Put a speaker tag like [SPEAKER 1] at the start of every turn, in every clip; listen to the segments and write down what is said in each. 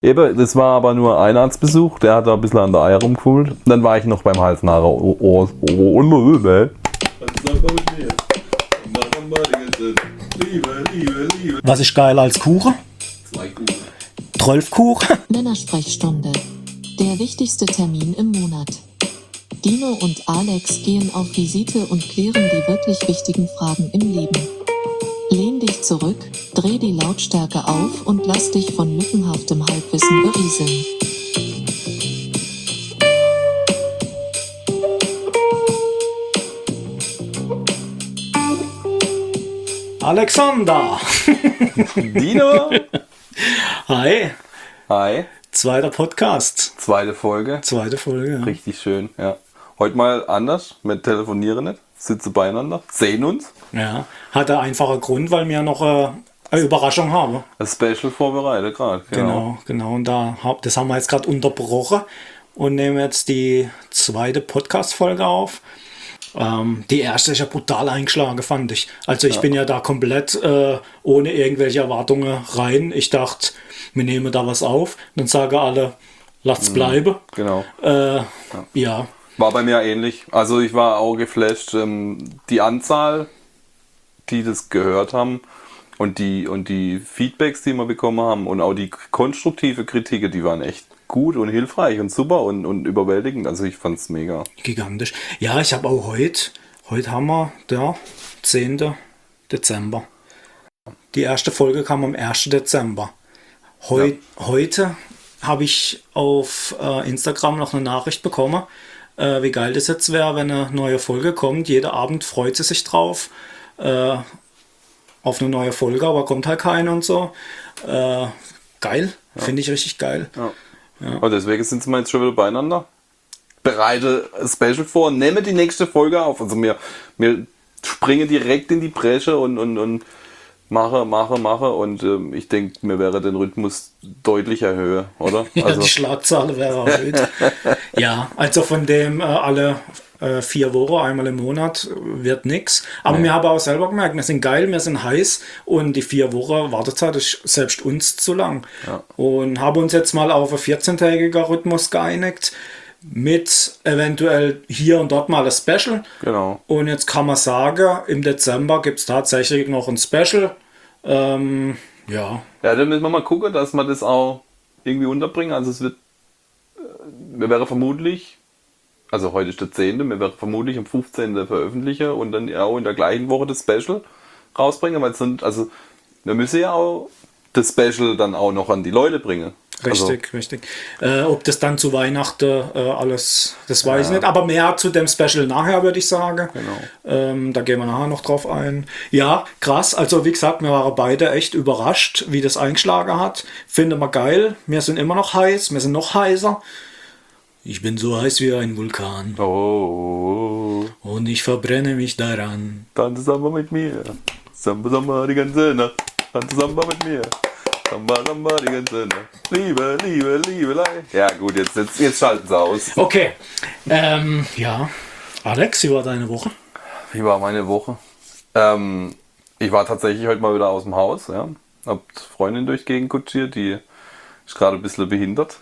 [SPEAKER 1] Eben, das war aber nur ein Arztbesuch, der hat da ein bisschen an der Eier rumgefummelt. Dann war ich noch beim Hals-Nahe.
[SPEAKER 2] Was ist geiler als Kuchen?
[SPEAKER 1] 2 Kuchen.
[SPEAKER 2] 12 Kuchen?
[SPEAKER 3] Männersprechstunde. Der wichtigste Termin im Monat. Dino und Alex gehen auf Visite und klären die wirklich wichtigen Fragen im Leben. Lehn dich zurück, dreh die Lautstärke auf und lass dich von lückenhaftem Halbwissen berieseln.
[SPEAKER 2] Alexander!
[SPEAKER 1] Dino!
[SPEAKER 2] Hi!
[SPEAKER 1] Hi,
[SPEAKER 2] Zweiter Podcast.
[SPEAKER 1] zweite Folge.
[SPEAKER 2] Zweite Folge, ja.
[SPEAKER 1] Richtig schön, ja. Heute mal anders, wir telefonieren nicht, sitzen beieinander, sehen uns.
[SPEAKER 2] Ja, hat einen einfachen Grund, weil wir noch eine Überraschung haben.
[SPEAKER 1] Ein Special vorbereitet gerade,
[SPEAKER 2] Genau. Und das haben wir jetzt gerade unterbrochen und nehmen jetzt die zweite Podcast-Folge auf. Die erste ist ja brutal eingeschlagen, fand ich. Also ich bin ja da komplett ohne irgendwelche Erwartungen rein. Ich dachte, wir nehmen da was auf. Dann sagen alle, lasst's bleiben.
[SPEAKER 1] Genau.
[SPEAKER 2] Ja.
[SPEAKER 1] War bei mir ähnlich. Also ich war auch geflasht. Die Anzahl, die das gehört haben und die Feedbacks, die wir bekommen haben und auch die konstruktive Kritik, die waren echt gut und hilfreich und super und überwältigend. Also ich fand's mega.
[SPEAKER 2] Gigantisch. Ja, ich habe auch heute haben wir der 10. Dezember. Die erste Folge kam am 1. Dezember. Heute habe ich auf Instagram noch eine Nachricht bekommen, wie geil das jetzt wäre, wenn eine neue Folge kommt. Jeder Abend freut sie sich drauf auf eine neue Folge, aber kommt halt keine und so. Geil, finde ich richtig geil.
[SPEAKER 1] Ja. Und deswegen sind wir jetzt schon wieder beieinander. Bereite ein Special vor, nehme die nächste Folge auf. Also wir springen direkt in die Bresche und mache. Und ich denke, mir wäre den Rhythmus deutlich erhöhen, oder?
[SPEAKER 2] Ja,
[SPEAKER 1] Also,
[SPEAKER 2] die Schlagzahl wäre erhöht. Ja, also von dem alle 4 Wochen, einmal im Monat wird nichts. Aber wir haben auch selber gemerkt, wir sind geil, wir sind heiß und die 4 Wochen Wartezeit ist selbst uns zu lang.
[SPEAKER 1] Ja.
[SPEAKER 2] Und haben uns jetzt mal auf einen 14-tägiger Rhythmus geeinigt mit eventuell hier und dort mal ein Special.
[SPEAKER 1] genau.
[SPEAKER 2] Und jetzt kann man sagen, im Dezember gibt es tatsächlich noch ein Special. Ja.
[SPEAKER 1] Ja, dann müssen wir mal gucken, dass wir das auch irgendwie unterbringen. Also es wird, wir wären vermutlich, also heute ist der 10., wir wären vermutlich am 15. veröffentlichen und dann auch in der gleichen Woche das Special rausbringen, weil also wir müssen ja auch das Special dann auch noch an die Leute bringen.
[SPEAKER 2] Richtig. Ob das dann zu Weihnachten alles, das weiß ich nicht. Aber mehr zu dem Special nachher, würde ich sagen.
[SPEAKER 1] Genau.
[SPEAKER 2] Da gehen wir nachher noch drauf ein. Ja, krass. Also wie gesagt, wir waren beide echt überrascht, wie das eingeschlagen hat. Finden wir geil. Wir sind immer noch heiß. Wir sind noch heißer. Ich bin so heiß wie ein Vulkan.
[SPEAKER 1] Oh.
[SPEAKER 2] Und ich verbrenne mich daran.
[SPEAKER 1] Tanze Samba mit mir. Samba die ganze Nacht. Tanze Samba mit mir. Samba die ganze Nacht. Liebe. Ja gut, jetzt schalten sie aus.
[SPEAKER 2] Okay. Ja. Alex, wie war deine Woche?
[SPEAKER 1] Wie war meine Woche? Ich war tatsächlich heute mal wieder aus dem Haus. Ja. Hab die Freundin durch die Gegend kutschiert, die ist gerade ein bisschen behindert.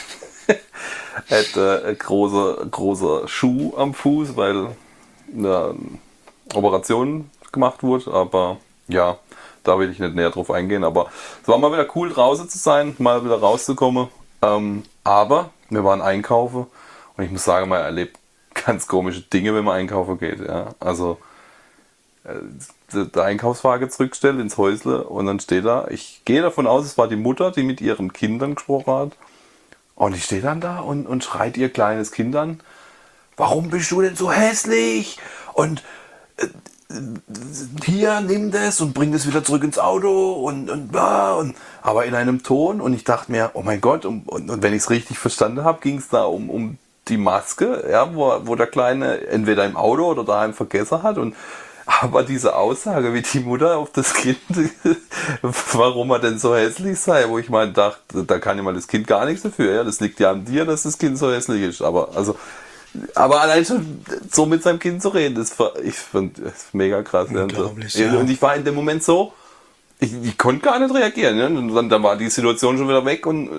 [SPEAKER 1] Hat ein großer Schuh am Fuß, weil eine Operation gemacht wurde. Aber ja, da will ich nicht näher drauf eingehen. Aber es war mal wieder cool draußen zu sein, mal wieder rauszukommen. Aber wir waren einkaufen und ich muss sagen, man erlebt ganz komische Dinge, wenn man einkaufen geht. Ja. Also der Einkaufswagen zurückstellt ins Häusle und dann steht da, ich gehe davon aus, es war die Mutter, die mit ihren Kindern gesprochen hat. Und ich stehe dann da und schreit ihr kleines Kind an, warum bist du denn so hässlich? Und hier, nimm das und bring das wieder zurück ins Auto und aber in einem Ton. Und ich dachte mir, oh mein Gott, und wenn ich es richtig verstanden habe, ging es da um die Maske, ja, wo der Kleine entweder im Auto oder daheim vergessen hat. Aber diese Aussage, wie die Mutter auf das Kind, warum er denn so hässlich sei, wo ich mal dachte, da kann ja mal das Kind gar nichts dafür. Ja? Das liegt ja an dir, dass das Kind so hässlich ist. Aber allein schon so mit seinem Kind zu reden, ich fand das mega krass.
[SPEAKER 2] Unglaublich,
[SPEAKER 1] ja. Und ich war in dem Moment so, ich konnte gar nicht reagieren. Ne? Und dann war die Situation schon wieder weg und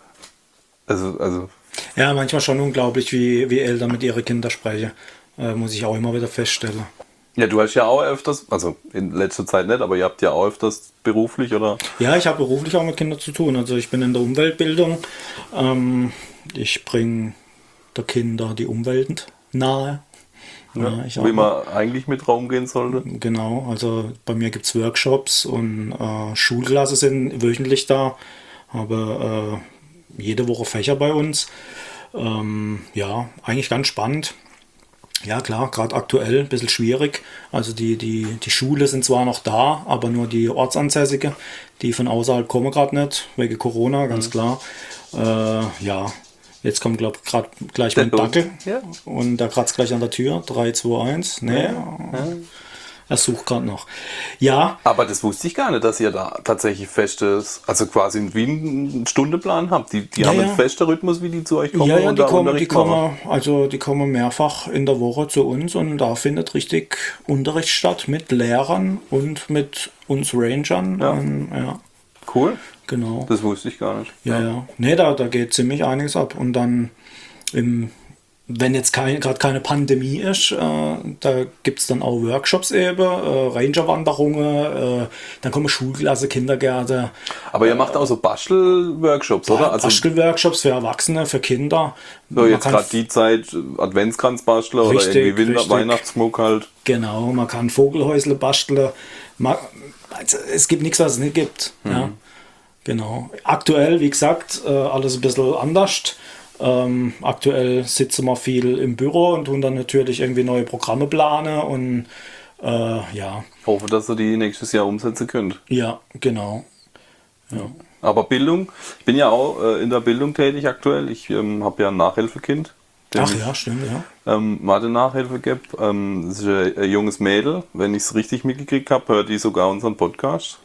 [SPEAKER 1] also
[SPEAKER 2] Ja, manchmal schon unglaublich, wie Eltern mit ihren Kindern sprechen. Muss ich auch immer wieder feststellen.
[SPEAKER 1] ja, du hast ja auch öfters, also in letzter Zeit nicht, aber ihr habt ja auch öfters beruflich oder?
[SPEAKER 2] Ja, ich habe beruflich auch mit Kindern zu tun. Also ich bin in der Umweltbildung. Ich bringe der Kinder die Umwelt nahe. Ja, ich
[SPEAKER 1] Wie man eigentlich mit Raum gehen sollte.
[SPEAKER 2] Genau, also bei mir gibt es Workshops und Schulklasse sind wöchentlich da. Habe jede Woche Fächer bei uns. Ja, eigentlich ganz spannend. Ja klar, gerade aktuell ein bisschen schwierig. Also die Schule sind zwar noch da, aber nur die Ortsansässige, die von außerhalb kommen gerade nicht, wegen Corona, ganz klar. Ja, jetzt kommt glaube ich gerade gleich mein Dackel
[SPEAKER 1] Ja.
[SPEAKER 2] und da kratzt gleich an der Tür. 3, 2, 1. Nee, er sucht gerade noch. Ja,
[SPEAKER 1] Aber das wusste ich gar nicht, dass ihr da tatsächlich festes, also quasi wie einen Stundeplan habt. Die
[SPEAKER 2] Ja,
[SPEAKER 1] haben
[SPEAKER 2] ja.
[SPEAKER 1] einen festen Rhythmus, wie die zu euch kommen
[SPEAKER 2] ja,
[SPEAKER 1] und da Unterricht machen.
[SPEAKER 2] die kommen mehrfach in der Woche zu uns und da findet richtig Unterricht statt mit Lehrern und mit uns Rangern.
[SPEAKER 1] Ja.
[SPEAKER 2] Ja,
[SPEAKER 1] Cool,
[SPEAKER 2] genau.
[SPEAKER 1] das wusste ich gar nicht.
[SPEAKER 2] Ja. Nee, da geht ziemlich einiges ab. Und dann, wenn jetzt gerade keine Pandemie ist, da gibt es dann auch Workshops eben, Rangerwanderungen, dann kommen Schulklasse, Kindergärte,
[SPEAKER 1] Aber ihr macht auch so Bastelworkshops, oder? Also
[SPEAKER 2] Bastelworkshops für Erwachsene, für Kinder.
[SPEAKER 1] so
[SPEAKER 2] Man
[SPEAKER 1] jetzt
[SPEAKER 2] kann
[SPEAKER 1] gerade die Zeit, Adventskranzbastler oder
[SPEAKER 2] Richtig,
[SPEAKER 1] irgendwie
[SPEAKER 2] richtig.
[SPEAKER 1] Weihnachtsschmuck halt.
[SPEAKER 2] Genau, man kann Vogelhäusle basteln. Also es gibt nichts, was es nicht gibt. Ja, genau. Aktuell, wie gesagt, alles ein bisschen anders. Aktuell sitzen wir viel im Büro und tun dann natürlich irgendwie neue Programme planen und ja,
[SPEAKER 1] Hoffe, dass ihr die nächstes Jahr umsetzen könnt.
[SPEAKER 2] ja, genau.
[SPEAKER 1] Aber Bildung, ich bin ja auch in der Bildung tätig aktuell. Ich habe ja ein Nachhilfekind. dem
[SPEAKER 2] Ach
[SPEAKER 1] ich,
[SPEAKER 2] ja, stimmt, ja.
[SPEAKER 1] Mathe-Nachhilfe gibt. Das ist ein junges Mädel. Wenn ich es richtig mitgekriegt habe, hört die sogar unseren Podcast.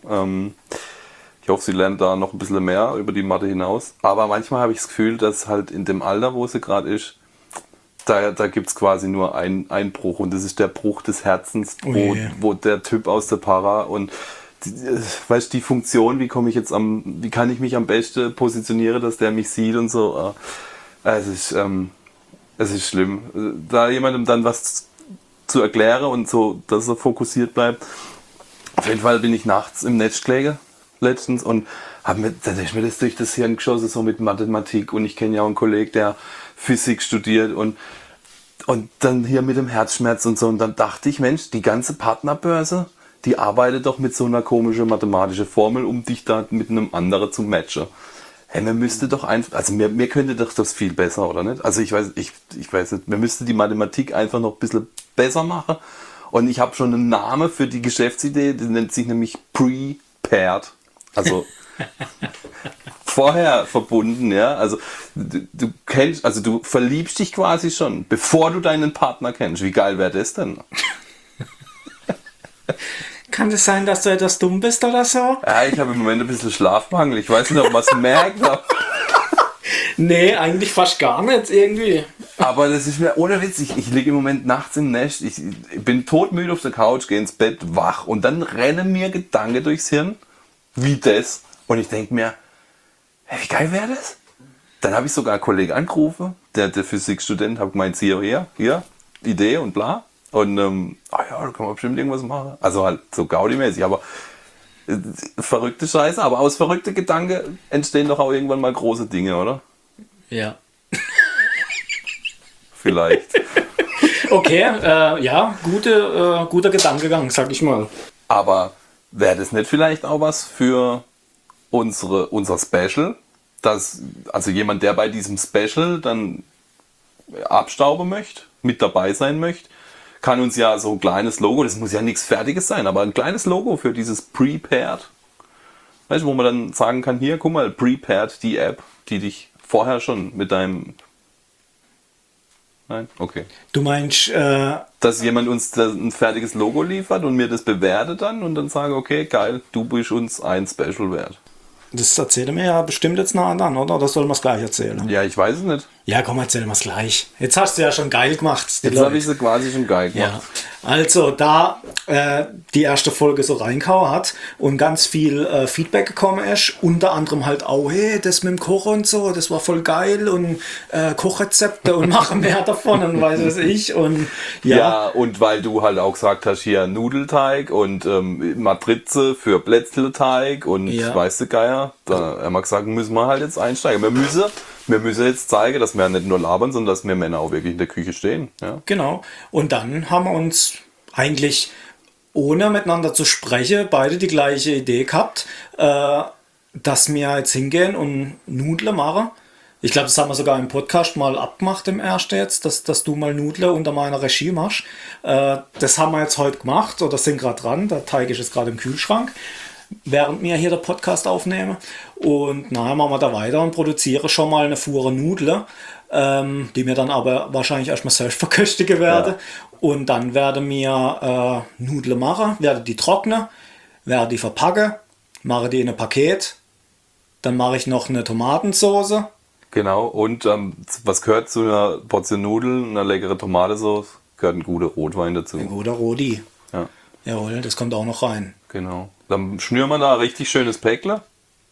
[SPEAKER 1] Ich hoffe, sie lernt da noch ein bisschen mehr über die Mathe hinaus. Aber manchmal habe ich das Gefühl, dass halt in dem Alter, wo sie gerade ist, da gibt es quasi nur einen Bruch. Und das ist der Bruch des Herzens,
[SPEAKER 2] Oh je.
[SPEAKER 1] wo der Typ aus der Para und weißt die Funktion, wie kann ich mich am besten positionieren, dass der mich sieht und so. Es ist schlimm. Da jemandem dann was zu erklären und so, dass er fokussiert bleibt. Auf jeden Fall bin ich nachts im Netz gelegen letztens und da ist mir das durch das Hirn geschossen, so mit Mathematik, und ich kenne ja auch einen Kollegen, der Physik studiert und dann hier mit dem Herzschmerz und so, und dann dachte ich, Mensch, die ganze Partnerbörse, die arbeitet doch mit so einer komischen mathematischen Formel, um dich da mit einem anderen zu matchen. Hey, man müsste doch einfach, also mir könnte doch das viel besser, oder nicht? Also ich weiß nicht, man müsste die Mathematik einfach noch ein bisschen besser machen. Und ich habe schon einen Namen für die Geschäftsidee, die nennt sich nämlich Prepared. Also vorher verbunden, ja. Also du kennst, also du verliebst dich quasi schon, bevor du deinen Partner kennst. Wie geil wäre das denn?
[SPEAKER 2] Kann es sein, dass du etwas dumm bist oder so?
[SPEAKER 1] Ja, ich habe im Moment ein bisschen Schlafmangel. Ich weiß nicht, ob man es merkt.
[SPEAKER 2] Nee, eigentlich fast gar nicht irgendwie.
[SPEAKER 1] Aber das ist mir ohne Witz. Ich liege im Moment nachts im Nest. Ich bin todmüde auf der Couch, gehe ins Bett, wach. Und dann rennen mir Gedanken durchs Hirn. Wie das. Und ich denke mir, hey, wie geil wäre das? Dann habe ich sogar einen Kollegen angerufen, der Physikstudent, habe gemeint, hier, Idee und bla. Und ja, da kann man bestimmt irgendwas machen. Also halt so Gaudi-mäßig, aber verrückte Scheiße. Aber aus verrückten Gedanken entstehen doch auch irgendwann mal große Dinge, oder?
[SPEAKER 2] Ja.
[SPEAKER 1] Vielleicht.
[SPEAKER 2] Okay, ja, guter Gedankengang, sag ich mal.
[SPEAKER 1] Aber wäre das nicht vielleicht auch was für unser Special? Also jemand, der bei diesem Special dann abstauben möchte, mit dabei sein möchte, kann uns ja so ein kleines Logo, das muss ja nichts Fertiges sein, aber ein kleines Logo für dieses Prepared, weißt du, wo man dann sagen kann, hier, guck mal, Prepared, die App, die dich vorher schon mit deinem... Nein? Okay.
[SPEAKER 2] Du meinst,
[SPEAKER 1] Dass jemand uns ein fertiges Logo liefert und mir das bewertet dann und dann sage, okay, geil, du bist uns ein Special wert.
[SPEAKER 2] das erzählt mir ja bestimmt jetzt nah an, oder? Das soll man es gleich erzählen.
[SPEAKER 1] Ja, ich weiß es nicht.
[SPEAKER 2] Ja, komm, erzähl mal's gleich. Jetzt hast du ja schon geil gemacht.
[SPEAKER 1] Jetzt habe ich sie quasi schon geil
[SPEAKER 2] Ja,
[SPEAKER 1] gemacht.
[SPEAKER 2] also da die erste Folge so reingehauen hat und ganz viel Feedback gekommen ist, unter anderem halt auch, hey, das mit dem Kochen und so, das war voll geil und Kochrezepte und mache mehr davon und weiß was ich und
[SPEAKER 1] Ja, und weil du halt auch gesagt hast, hier Nudelteig und Matrize für Plätzleteig und
[SPEAKER 2] Ja.
[SPEAKER 1] weißt du Geier, da haben wir gesagt, müssen wir halt jetzt einsteigen. Wir müssen jetzt zeigen, dass wir nicht nur labern, sondern dass wir Männer auch wirklich in der Küche stehen. Ja.
[SPEAKER 2] genau. Und dann haben wir uns eigentlich, ohne miteinander zu sprechen, beide die gleiche Idee gehabt, dass wir jetzt hingehen und Nudeln machen. Ich glaube, das haben wir sogar im Podcast mal abgemacht im ersten jetzt, dass du mal Nudeln unter meiner Regie machst. Das haben wir jetzt heute gemacht oder sind gerade dran. Der Teig ist jetzt gerade im Kühlschrank, während wir hier den Podcast aufnehmen. Und nachher machen wir da weiter und produzieren schon mal eine Fuhre Nudeln, die wir dann aber wahrscheinlich erstmal selbst verköstigen werden.
[SPEAKER 1] Ja.
[SPEAKER 2] Und dann werden wir Nudeln machen, werden die trocknen, werde die verpacken, mache die in ein Paket. Dann mache ich noch eine Tomatensauce.
[SPEAKER 1] Genau, und was gehört zu einer Portion Nudeln, einer leckeren Tomatensauce? Gehört ein guter Rotwein dazu.
[SPEAKER 2] Oder Rodi.
[SPEAKER 1] Ja,
[SPEAKER 2] Jawohl, das kommt auch noch rein.
[SPEAKER 1] genau. Dann schnüren wir da ein richtig schönes Päckle.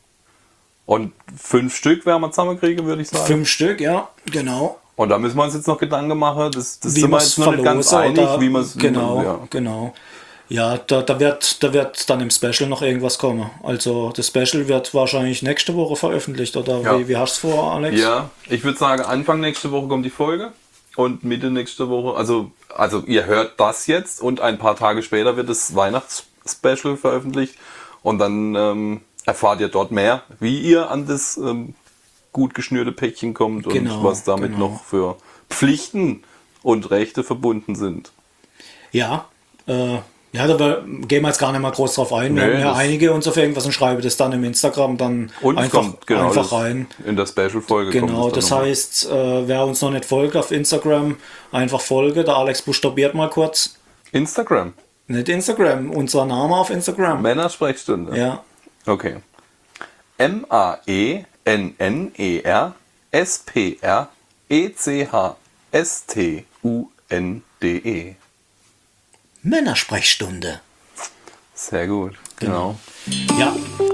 [SPEAKER 1] Und 5 Stück werden wir zusammenkriegen, würde ich sagen.
[SPEAKER 2] 5 Stück, ja, genau.
[SPEAKER 1] Und da müssen wir uns jetzt noch Gedanken machen. Das
[SPEAKER 2] Wie
[SPEAKER 1] sind wir
[SPEAKER 2] man's
[SPEAKER 1] jetzt noch nicht ganz
[SPEAKER 2] verlosen
[SPEAKER 1] einig,
[SPEAKER 2] oder-
[SPEAKER 1] wie man es.
[SPEAKER 2] Genau,
[SPEAKER 1] Ja.
[SPEAKER 2] genau. Ja, da wird dann im Special noch irgendwas kommen. Also das Special wird wahrscheinlich nächste Woche veröffentlicht, oder
[SPEAKER 1] Ja.
[SPEAKER 2] wie hast du es vor, Alex?
[SPEAKER 1] Ja, ich würde sagen, Anfang nächste Woche kommt die Folge. Und Mitte nächste Woche, also ihr hört das jetzt und ein paar Tage später wird das Weihnachtsspecial veröffentlicht. Und dann erfahrt ihr dort mehr, wie ihr an das gut geschnürte Päckchen kommt und
[SPEAKER 2] Genau,
[SPEAKER 1] was damit
[SPEAKER 2] genau.
[SPEAKER 1] noch für Pflichten und Rechte verbunden sind.
[SPEAKER 2] Ja, ja, gehen wir jetzt gar nicht mal groß drauf ein. Wir
[SPEAKER 1] Nee,
[SPEAKER 2] haben ja
[SPEAKER 1] das-
[SPEAKER 2] einige uns auf irgendwas und schreiben das dann im Instagram dann
[SPEAKER 1] Und es
[SPEAKER 2] einfach,
[SPEAKER 1] kommt genau
[SPEAKER 2] einfach
[SPEAKER 1] das
[SPEAKER 2] rein.
[SPEAKER 1] in der Special-Folge.
[SPEAKER 2] Genau,
[SPEAKER 1] kommt es
[SPEAKER 2] das
[SPEAKER 1] dann nochmal.
[SPEAKER 2] heißt, wer uns noch nicht folgt auf Instagram, einfach folge. Der Alex buchstabiert mal kurz.
[SPEAKER 1] Instagram,
[SPEAKER 2] Nicht Instagram, unser Name auf Instagram.
[SPEAKER 1] Männersprechstunde.
[SPEAKER 2] Ja,
[SPEAKER 1] Okay. MAENNERSPRECHSTUNDE.
[SPEAKER 2] Männersprechstunde.
[SPEAKER 1] Sehr gut, genau.
[SPEAKER 2] Ja,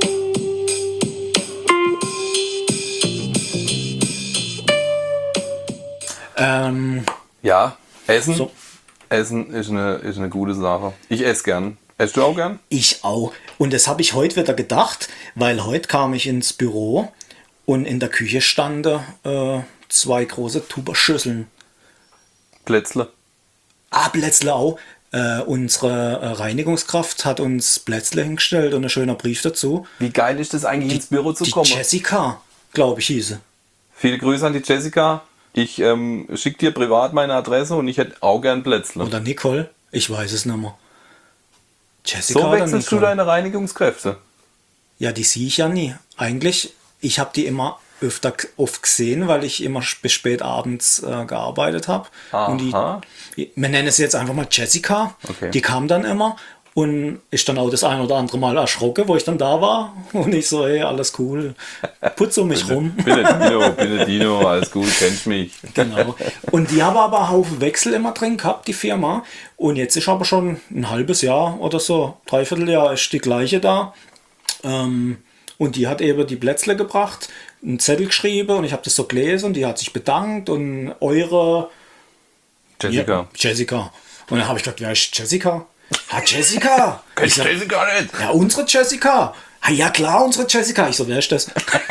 [SPEAKER 1] Ja, Essen.
[SPEAKER 2] So.
[SPEAKER 1] Essen ist eine gute Sache. Ich esse gern. Esst du auch gern?
[SPEAKER 2] ich auch. Und das habe ich heute wieder gedacht, weil heute kam ich ins Büro und in der Küche standen 2 große Tuberschüsseln.
[SPEAKER 1] Plätzle.
[SPEAKER 2] Plätzle auch. Unsere Reinigungskraft hat uns Plätzle hingestellt und ein schöner Brief dazu.
[SPEAKER 1] Wie geil ist das eigentlich, ins Büro zu
[SPEAKER 2] Die
[SPEAKER 1] kommen?
[SPEAKER 2] Jessica, glaube ich, hieße.
[SPEAKER 1] Viele Grüße an die Jessica. Ich schicke dir privat meine Adresse und ich hätte auch gern Plätzle.
[SPEAKER 2] Oder Nicole, ich weiß es nicht mehr. Jessica
[SPEAKER 1] So
[SPEAKER 2] oder
[SPEAKER 1] wechselst du
[SPEAKER 2] Nicole?
[SPEAKER 1] deine Reinigungskräfte.
[SPEAKER 2] Ja, die sehe ich ja nie. Eigentlich, ich habe die immer oft gesehen, weil ich immer bis spät abends gearbeitet habe. Und
[SPEAKER 1] Aha.
[SPEAKER 2] wir nennen es jetzt einfach mal Jessica.
[SPEAKER 1] Okay.
[SPEAKER 2] Die kam dann immer und ist dann auch das ein oder andere Mal erschrocken, wo ich dann da war. Und ich so, hey, alles cool. Putz um mich rum.
[SPEAKER 1] Bitte Dino, alles gut, kennst mich.
[SPEAKER 2] Genau. Und die haben aber einen Haufen Wechsel immer drin gehabt, die Firma. Und jetzt ist aber schon ein halbes Jahr oder so, 3/4 Jahr ist die gleiche da. Und die hat eben die Plätzle gebracht, einen Zettel geschrieben und ich habe das so gelesen und die hat sich bedankt und eure
[SPEAKER 1] Jessica.
[SPEAKER 2] Ja, Jessica. Und dann habe ich gedacht, wer ist Jessica? Jessica! Ich
[SPEAKER 1] Kennst
[SPEAKER 2] so,
[SPEAKER 1] Jessica nicht?
[SPEAKER 2] ja, unsere Jessica. Ja, klar, unsere Jessica. Ich so, wer ist das?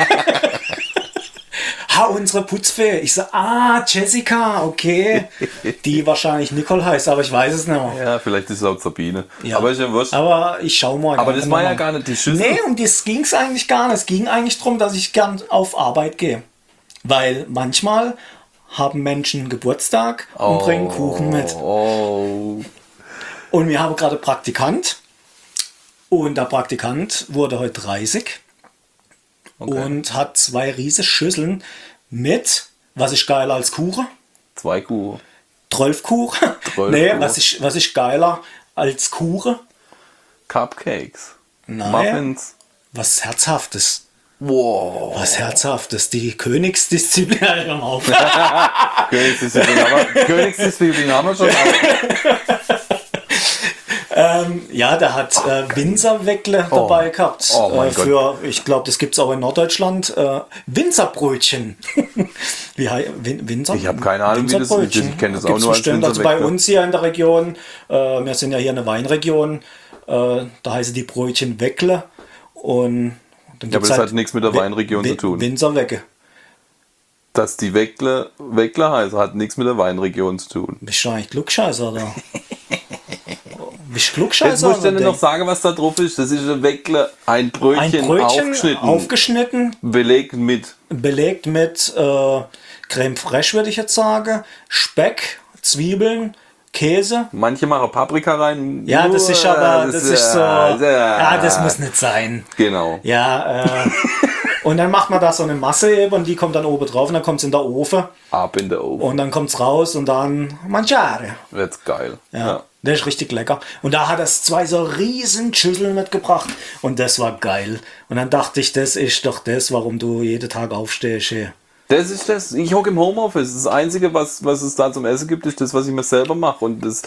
[SPEAKER 2] Unsere Putzfee. Ich so, Jessica, okay. Die wahrscheinlich Nicole heißt, aber ich weiß es nicht mehr.
[SPEAKER 1] Ja, vielleicht ist es auch Sabine.
[SPEAKER 2] Ja.
[SPEAKER 1] Aber ist ja wurscht.
[SPEAKER 2] Aber ich schau mal.
[SPEAKER 1] Aber das
[SPEAKER 2] gerne
[SPEAKER 1] war ja
[SPEAKER 2] mal.
[SPEAKER 1] gar nicht die Schüssel.
[SPEAKER 2] Nee, um das ging es eigentlich gar nicht. Es ging eigentlich darum, dass ich gern auf Arbeit gehe. Weil manchmal haben Menschen Geburtstag und bringen Kuchen mit.
[SPEAKER 1] Oh.
[SPEAKER 2] Und wir haben gerade Praktikant. Und der Praktikant wurde heute 30 und hat 2 riesige Schüsseln mit, was ist geiler als Kuchen?
[SPEAKER 1] 2 Kuchen.
[SPEAKER 2] 12 Kuchen?
[SPEAKER 1] 12
[SPEAKER 2] Nee,
[SPEAKER 1] Kuchen.
[SPEAKER 2] was ist geiler als Kuchen?
[SPEAKER 1] Cupcakes.
[SPEAKER 2] Nein.
[SPEAKER 1] Muffins.
[SPEAKER 2] Was Herzhaftes.
[SPEAKER 1] Wow.
[SPEAKER 2] Was Herzhaftes, die Königsdisziplin. Hör mal auf.
[SPEAKER 1] Königsdisziplin haben wir schon.
[SPEAKER 2] Ja, der hat Winzerweckle dabei gehabt.
[SPEAKER 1] Oh mein Gott.
[SPEAKER 2] Ich glaube, das gibt es auch in Norddeutschland. Winzerbrötchen. Winzer?
[SPEAKER 1] Ich habe keine Ahnung, wie das ist. Ich kenne das auch nur als
[SPEAKER 2] bestimmt. Also bei
[SPEAKER 1] Winzerweckle.
[SPEAKER 2] uns hier in der Region, wir sind ja hier eine Weinregion, da heißen die Brötchen Weckle. Und dann
[SPEAKER 1] Ja, aber
[SPEAKER 2] gibt's
[SPEAKER 1] das
[SPEAKER 2] halt
[SPEAKER 1] hat nichts mit der Weinregion zu tun.
[SPEAKER 2] Winzerwecke.
[SPEAKER 1] Dass die Weckle heißen, hat nichts mit der Weinregion zu tun.
[SPEAKER 2] Bist du eigentlich Klugscheißer, oder? Bist du
[SPEAKER 1] Jetzt
[SPEAKER 2] Klugscheißer?
[SPEAKER 1] muss ich dir
[SPEAKER 2] oder?
[SPEAKER 1] noch sagen, was da drauf ist. Das ist ein Weckle, ein Brötchen
[SPEAKER 2] aufgeschnitten,
[SPEAKER 1] belegt mit
[SPEAKER 2] belegt mit Creme fraiche, würde ich jetzt sagen, Speck, Zwiebeln, Käse.
[SPEAKER 1] Manche machen Paprika rein.
[SPEAKER 2] Ja, das ist aber, das ist so,
[SPEAKER 1] ja,
[SPEAKER 2] das muss nicht sein.
[SPEAKER 1] Genau.
[SPEAKER 2] Ja, und dann macht man da so eine Masse eben und die kommt dann oben drauf und dann kommt es in der Ofen
[SPEAKER 1] Ab in der Ofen.
[SPEAKER 2] und dann kommt es raus und dann mangiare.
[SPEAKER 1] Wird's geil.
[SPEAKER 2] Ja, der ist richtig lecker. Und da hat er 2 so riesen Schüsseln mitgebracht und das war geil. Und dann dachte ich, das ist doch das, warum du jeden Tag aufstehst hier.
[SPEAKER 1] Das ist das. Ich hocke im Homeoffice. Das Einzige, was es da zum Essen gibt, ist das, was ich mir selber mache. Und das.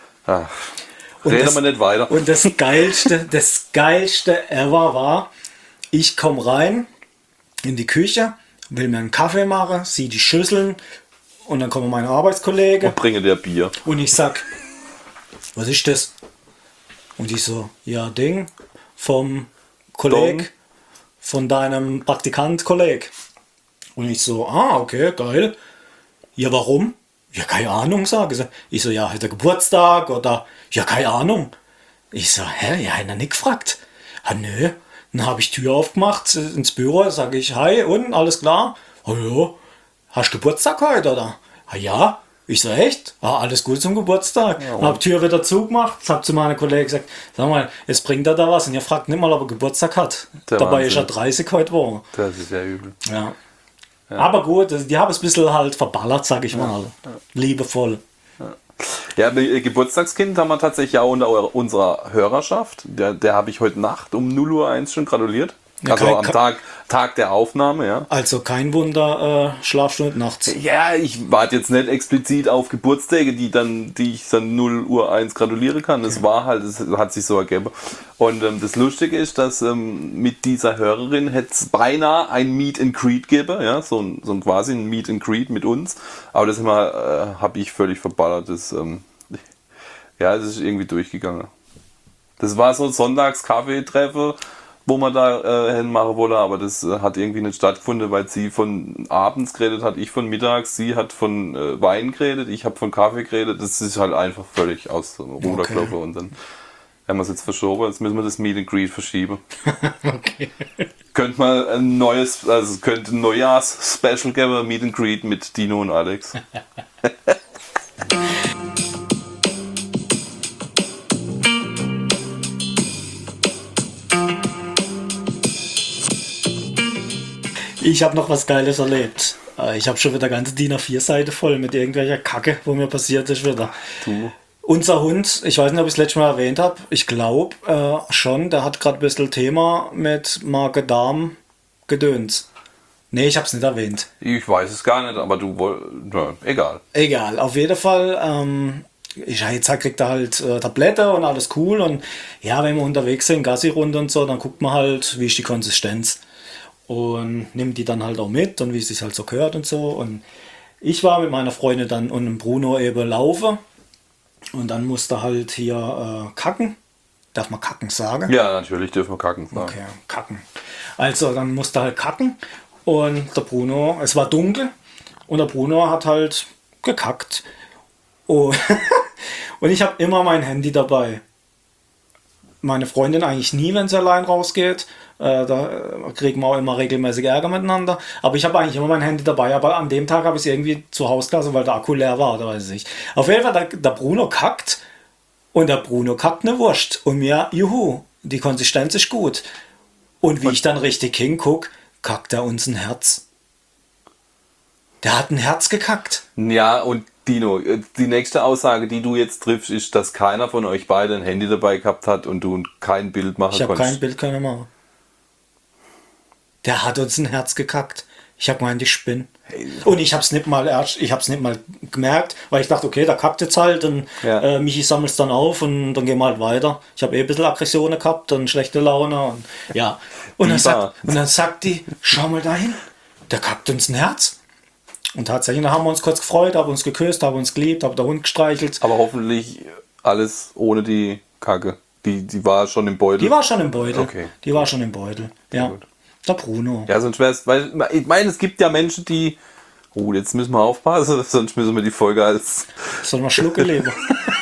[SPEAKER 1] Reden wir nicht weiter.
[SPEAKER 2] Und das Geilste ever war, ich komme rein in die Küche, will mir einen Kaffee machen, sehe die Schüsseln und dann kommen meine Arbeitskollegen
[SPEAKER 1] Und bringe dir Bier.
[SPEAKER 2] und ich sag, was ist das? Und ich so, ja, Ding vom Kolleg, von deinem Praktikant-Kolleg. Und ich so, okay, geil. Ja, warum? Ja, keine Ahnung, sage ich. Ich so, ja, hat er Geburtstag oder, ja, keine Ahnung. Ich so, hä, ja, hat er nicht gefragt. Nö. Dann habe ich Tür aufgemacht ins Büro, sage ich, hi, und, alles klar? Ja, hast du Geburtstag heute, oder? Ja. Ich so, echt? Alles gut zum Geburtstag. Ja, und habe Tür wieder zugemacht, habe zu meiner Kollegin gesagt, sag mal, jetzt bringt er da was. Und ihr fragt nicht mal, ob er Geburtstag hat. Dabei Wahnsinn. Ist er 30 heute geworden.
[SPEAKER 1] Das ist ja übel.
[SPEAKER 2] Ja. Aber gut, die haben es ein bisschen halt verballert, sag ich mal. Liebevoll.
[SPEAKER 1] Ja, Geburtstagskind haben wir tatsächlich auch unter unserer Hörerschaft. Der habe ich heute Nacht um 0:01 Uhr schon gratuliert.
[SPEAKER 2] Ja,
[SPEAKER 1] also am Tag der Aufnahme, ja.
[SPEAKER 2] Also kein Wunder, Schlafstunde nachts.
[SPEAKER 1] Ja, ich warte jetzt nicht explizit auf Geburtstage, die ich dann 0:01 gratulieren kann. Das war halt, das hat sich so ergeben. Und das Lustige ist, dass mit dieser Hörerin hätte es beinahe ein Meet and Greet gegeben, ja, so ein quasi ein Meet and Greet mit uns. Aber das habe ich völlig verballert. Das ist irgendwie durchgegangen. Das war so ein Sonntags-Kaffee-Treffen, wo man da hinmachen wollte, aber das hat irgendwie nicht stattgefunden, weil sie von abends geredet hat, ich von mittags, sie hat von Wein geredet, ich habe von Kaffee geredet. Das ist halt einfach völlig aus dem Ruder gelaufen. Und dann haben wir es jetzt verschoben, jetzt müssen wir das Meet and Greet verschieben.
[SPEAKER 2] Okay.
[SPEAKER 1] Könnte mal könnte ein Neujahrs-Special geben, Meet and Greet mit Dino und Alex.
[SPEAKER 2] Ich habe noch was Geiles erlebt. Ich habe schon wieder ganze DIN A4-Seite voll mit irgendwelcher Kacke, wo mir passiert ist wieder.
[SPEAKER 1] Du.
[SPEAKER 2] Unser Hund, ich weiß nicht, ob ich es letztes Mal erwähnt habe, ich glaube schon, der hat gerade ein bisschen Thema mit Magen-Darm-Gedöns. Nee, ich habe es nicht erwähnt.
[SPEAKER 1] Ich weiß es gar nicht, aber egal.
[SPEAKER 2] Egal, auf jeden Fall. Jetzt kriegt er halt Tablette und alles cool. Und ja, wenn wir unterwegs sind, Gassi-Runde und so, dann guckt man halt, wie ist die Konsistenz. Und nimmt die dann halt auch mit und wie es sich halt so gehört und so. Und ich war mit meiner Freundin dann und dem Bruno eben laufen. Und dann musste halt hier kacken. Darf man kacken sagen?
[SPEAKER 1] Ja, natürlich dürfen wir kacken sagen.
[SPEAKER 2] Okay, kacken. Also dann musste halt kacken. Und der Bruno, es war dunkel. Und der Bruno hat halt gekackt. Und ich habe immer mein Handy dabei. Meine Freundin eigentlich nie, wenn sie allein rausgeht. Da kriegen wir auch immer regelmäßig Ärger miteinander. Aber ich habe eigentlich immer mein Handy dabei. Aber an dem Tag habe ich es irgendwie zu Hause gelassen, weil der Akku leer war, oder weiß ich. Auf jeden Fall, der Bruno kackt. Und der Bruno kackt eine Wurst. Und mir, juhu, die Konsistenz ist gut. Und wie ich dann richtig hingucke, kackt er uns ein Herz. Der hat ein Herz gekackt.
[SPEAKER 1] Ja, und Dino, die nächste Aussage, die du jetzt triffst, ist, dass keiner von euch beide ein Handy dabei gehabt hat und du kein Bild machen
[SPEAKER 2] konntest. Ich habe
[SPEAKER 1] konntest.
[SPEAKER 2] kein Bild können machen. Der hat uns ein Herz gekackt. Ich hab gemeint, ich spinne. Und ich hab's nicht mal gemerkt, weil ich dachte, okay, da kackt jetzt halt und
[SPEAKER 1] Ja.
[SPEAKER 2] Michi sammelt es dann auf und dann gehen wir halt weiter. Ich habe ein bisschen Aggressionen gehabt und schlechte Laune und ja. Und dann sagt die, schau mal dahin, der kackt uns ein Herz. Und tatsächlich, da haben wir uns kurz gefreut, haben uns geküsst, haben uns geliebt, haben der Hund gestreichelt.
[SPEAKER 1] Aber hoffentlich alles ohne die Kacke. Die war schon im Beutel.
[SPEAKER 2] Die war schon im Beutel.
[SPEAKER 1] Okay.
[SPEAKER 2] Die war schon im Beutel. Ja.
[SPEAKER 1] gut.
[SPEAKER 2] Der Bruno.
[SPEAKER 1] Ja, sonst wäre es, weil ich meine, es gibt ja Menschen, die. Oh, jetzt müssen wir aufpassen, sonst müssen wir die Folge als.
[SPEAKER 2] Soll man Schlucke leben?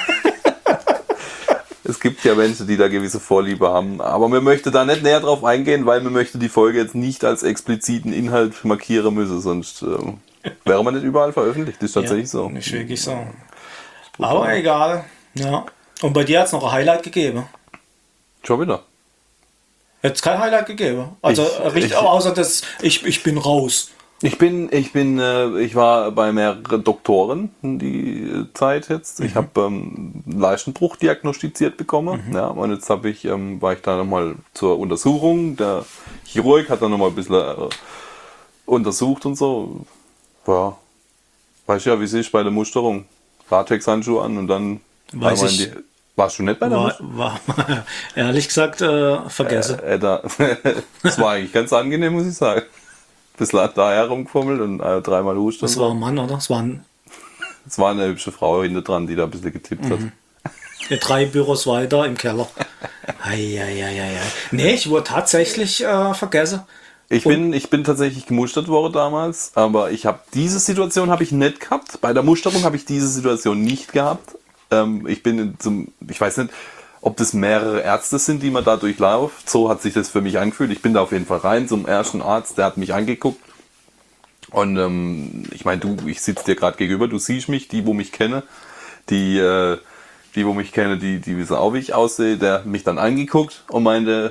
[SPEAKER 1] Es gibt ja Menschen, die da gewisse Vorliebe haben. Aber man möchte da nicht näher drauf eingehen, weil man möchte die Folge jetzt nicht als expliziten Inhalt markieren müssen, sonst wäre man nicht überall veröffentlicht. Das ist tatsächlich so.
[SPEAKER 2] Nicht wirklich so. Aber egal. Ja. Und bei dir hat es noch ein Highlight gegeben.
[SPEAKER 1] Schon wieder.
[SPEAKER 2] Jetzt kein Highlight gegeben. Also außer das, ich bin raus.
[SPEAKER 1] Ich war bei mehreren Doktoren die Zeit jetzt. Ich habe einen Leistenbruch diagnostiziert bekommen. Ja, und jetzt war ich da nochmal zur Untersuchung. Der Chirurg hat dann nochmal ein bisschen untersucht und so. Ja, weißt ja, wie es ist bei der Musterung. Latexhandschuhe an und dann
[SPEAKER 2] Weiß
[SPEAKER 1] einmal
[SPEAKER 2] ich.
[SPEAKER 1] Warst du nicht bei der Musterung?
[SPEAKER 2] War ehrlich gesagt, vergessen.
[SPEAKER 1] Das war eigentlich ganz angenehm, muss ich sagen. Bisschen da herumgefummelt und dreimal husten.
[SPEAKER 2] Das war ein Mann, oder? Das waren
[SPEAKER 1] Es war eine hübsche Frau hinter dran, die da ein bisschen getippt hat.
[SPEAKER 2] 3 Büros weiter im Keller. Eieieiei. Nee, ich wurde tatsächlich vergessen.
[SPEAKER 1] Ich bin tatsächlich gemustert worden damals, aber diese Situation habe ich nicht gehabt. Bei der Musterung habe ich diese Situation nicht gehabt. Ich weiß nicht, ob das mehrere Ärzte sind, die man da durchläuft. So hat sich das für mich angefühlt. Ich bin da auf jeden Fall rein zum ersten Arzt, der hat mich angeguckt. Und ich meine, ich sitze dir gerade gegenüber, du siehst mich, die, wo mich kennen, die wissen auch, wie ich aussehe. Der hat mich dann angeguckt und meinte,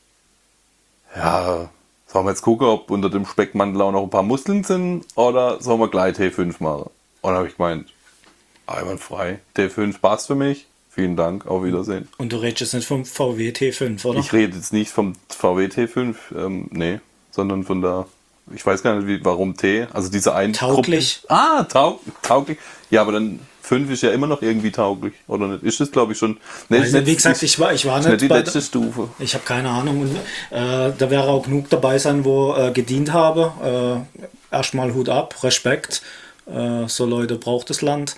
[SPEAKER 1] ja, sollen wir jetzt gucken, ob unter dem Speckmantel auch noch ein paar Muskeln sind oder sollen wir gleich T5 machen? Und dann habe ich gemeint, einwandfrei, T5 passt für mich. Vielen Dank, auf Wiedersehen.
[SPEAKER 2] Und du redest jetzt nicht vom VW T5, oder?
[SPEAKER 1] Ich rede jetzt nicht vom VW T5, nee, sondern von der, ich weiß gar nicht, warum T, also diese eine
[SPEAKER 2] Tauglich.
[SPEAKER 1] Tauglich. Ja, aber dann 5 ist ja immer noch irgendwie tauglich, oder nicht? Ist das, glaube ich, schon. Nee,
[SPEAKER 2] Also, wie gesagt, ich war nicht
[SPEAKER 1] die
[SPEAKER 2] bei
[SPEAKER 1] letzte Stufe.
[SPEAKER 2] Ich habe keine Ahnung. Und, da wäre auch genug dabei sein, wo gedient habe. Erstmal Hut ab, Respekt. So Leute braucht das Land.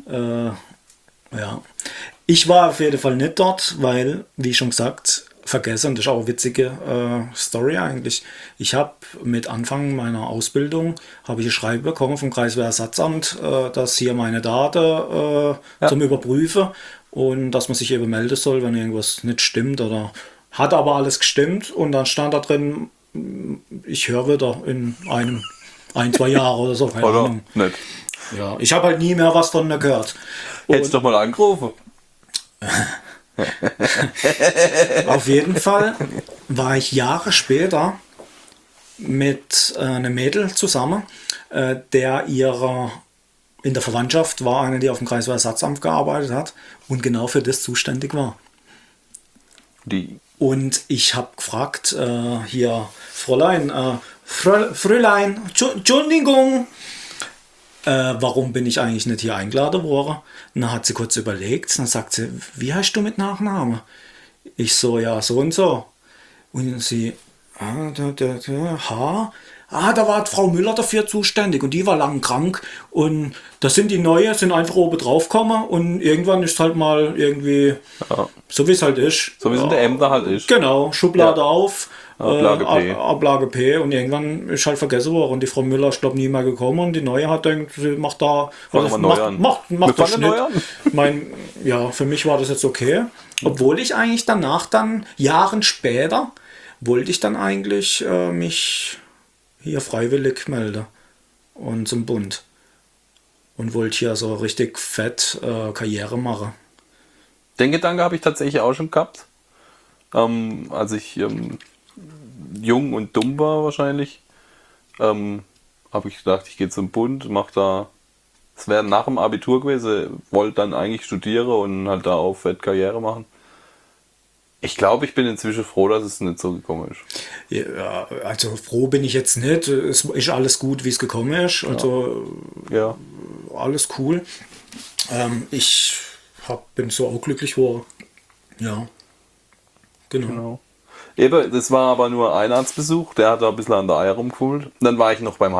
[SPEAKER 2] Ja. Ich war auf jeden Fall nicht dort, weil, wie schon gesagt, vergessen, das ist auch eine witzige Story eigentlich. Ich habe mit Anfang meiner Ausbildung habe ich ein Schreiben bekommen vom Kreiswehrersatzamt, dass hier meine Daten zum Überprüfen und dass man sich eben melden soll, wenn irgendwas nicht stimmt oder hat aber alles gestimmt und dann stand da drin, ich höre wieder in 2 Jahren oder so, keine
[SPEAKER 1] Oder
[SPEAKER 2] Ahnung.
[SPEAKER 1] nicht?
[SPEAKER 2] Ja, ich habe halt nie mehr was von der gehört.
[SPEAKER 1] Hättest doch mal angerufen.
[SPEAKER 2] Auf jeden Fall war ich Jahre später mit einem Mädel zusammen, der in der Verwandtschaft war, eine, die auf dem Kreiswehrersatzamt gearbeitet hat und genau für das zuständig war. Und ich habe gefragt, hier, Fräulein, Entschuldigung, warum bin ich eigentlich nicht hier eingeladen worden? Und dann hat sie kurz überlegt, dann sagt sie, wie heißt du mit Nachnamen? Ich so, ja, so und so. Und sie, da war Frau Müller dafür zuständig und die war lang krank und da sind die Neue, sind einfach oben drauf gekommen und irgendwann ist halt mal irgendwie, so wie es halt ist.
[SPEAKER 1] So wie es in der Ämter halt ist.
[SPEAKER 2] Genau, Schublade auf.
[SPEAKER 1] Ablage P.
[SPEAKER 2] Ablage P und irgendwann ist halt vergessen worden und die Frau Müller ist glaube nie mehr gekommen und die Neue hat gedacht, sie macht da macht das Schnitt. Für mich war das jetzt okay, obwohl ich eigentlich danach dann Jahren später wollte ich dann eigentlich mich hier freiwillig melden und zum Bund und wollte hier so richtig fett Karriere machen.
[SPEAKER 1] Den Gedanke habe ich tatsächlich auch schon gehabt, als ich jung und dumm war wahrscheinlich, habe ich gedacht, ich gehe zum Bund, mache da, es wäre nach dem Abitur gewesen, wollte dann eigentlich studieren und halt da auch fett Karriere machen. Ich glaube, ich bin inzwischen froh, dass es nicht so gekommen ist.
[SPEAKER 2] Ja, also froh bin ich jetzt nicht. Es ist alles gut, wie es gekommen ist. Also
[SPEAKER 1] Ja.
[SPEAKER 2] alles cool. Ich bin so auch glücklich geworden. Ja, genau.
[SPEAKER 1] Eben, das war aber nur ein Arztbesuch, der hat da ein bisschen an der Eier rumgefummelt. Dann war ich noch beim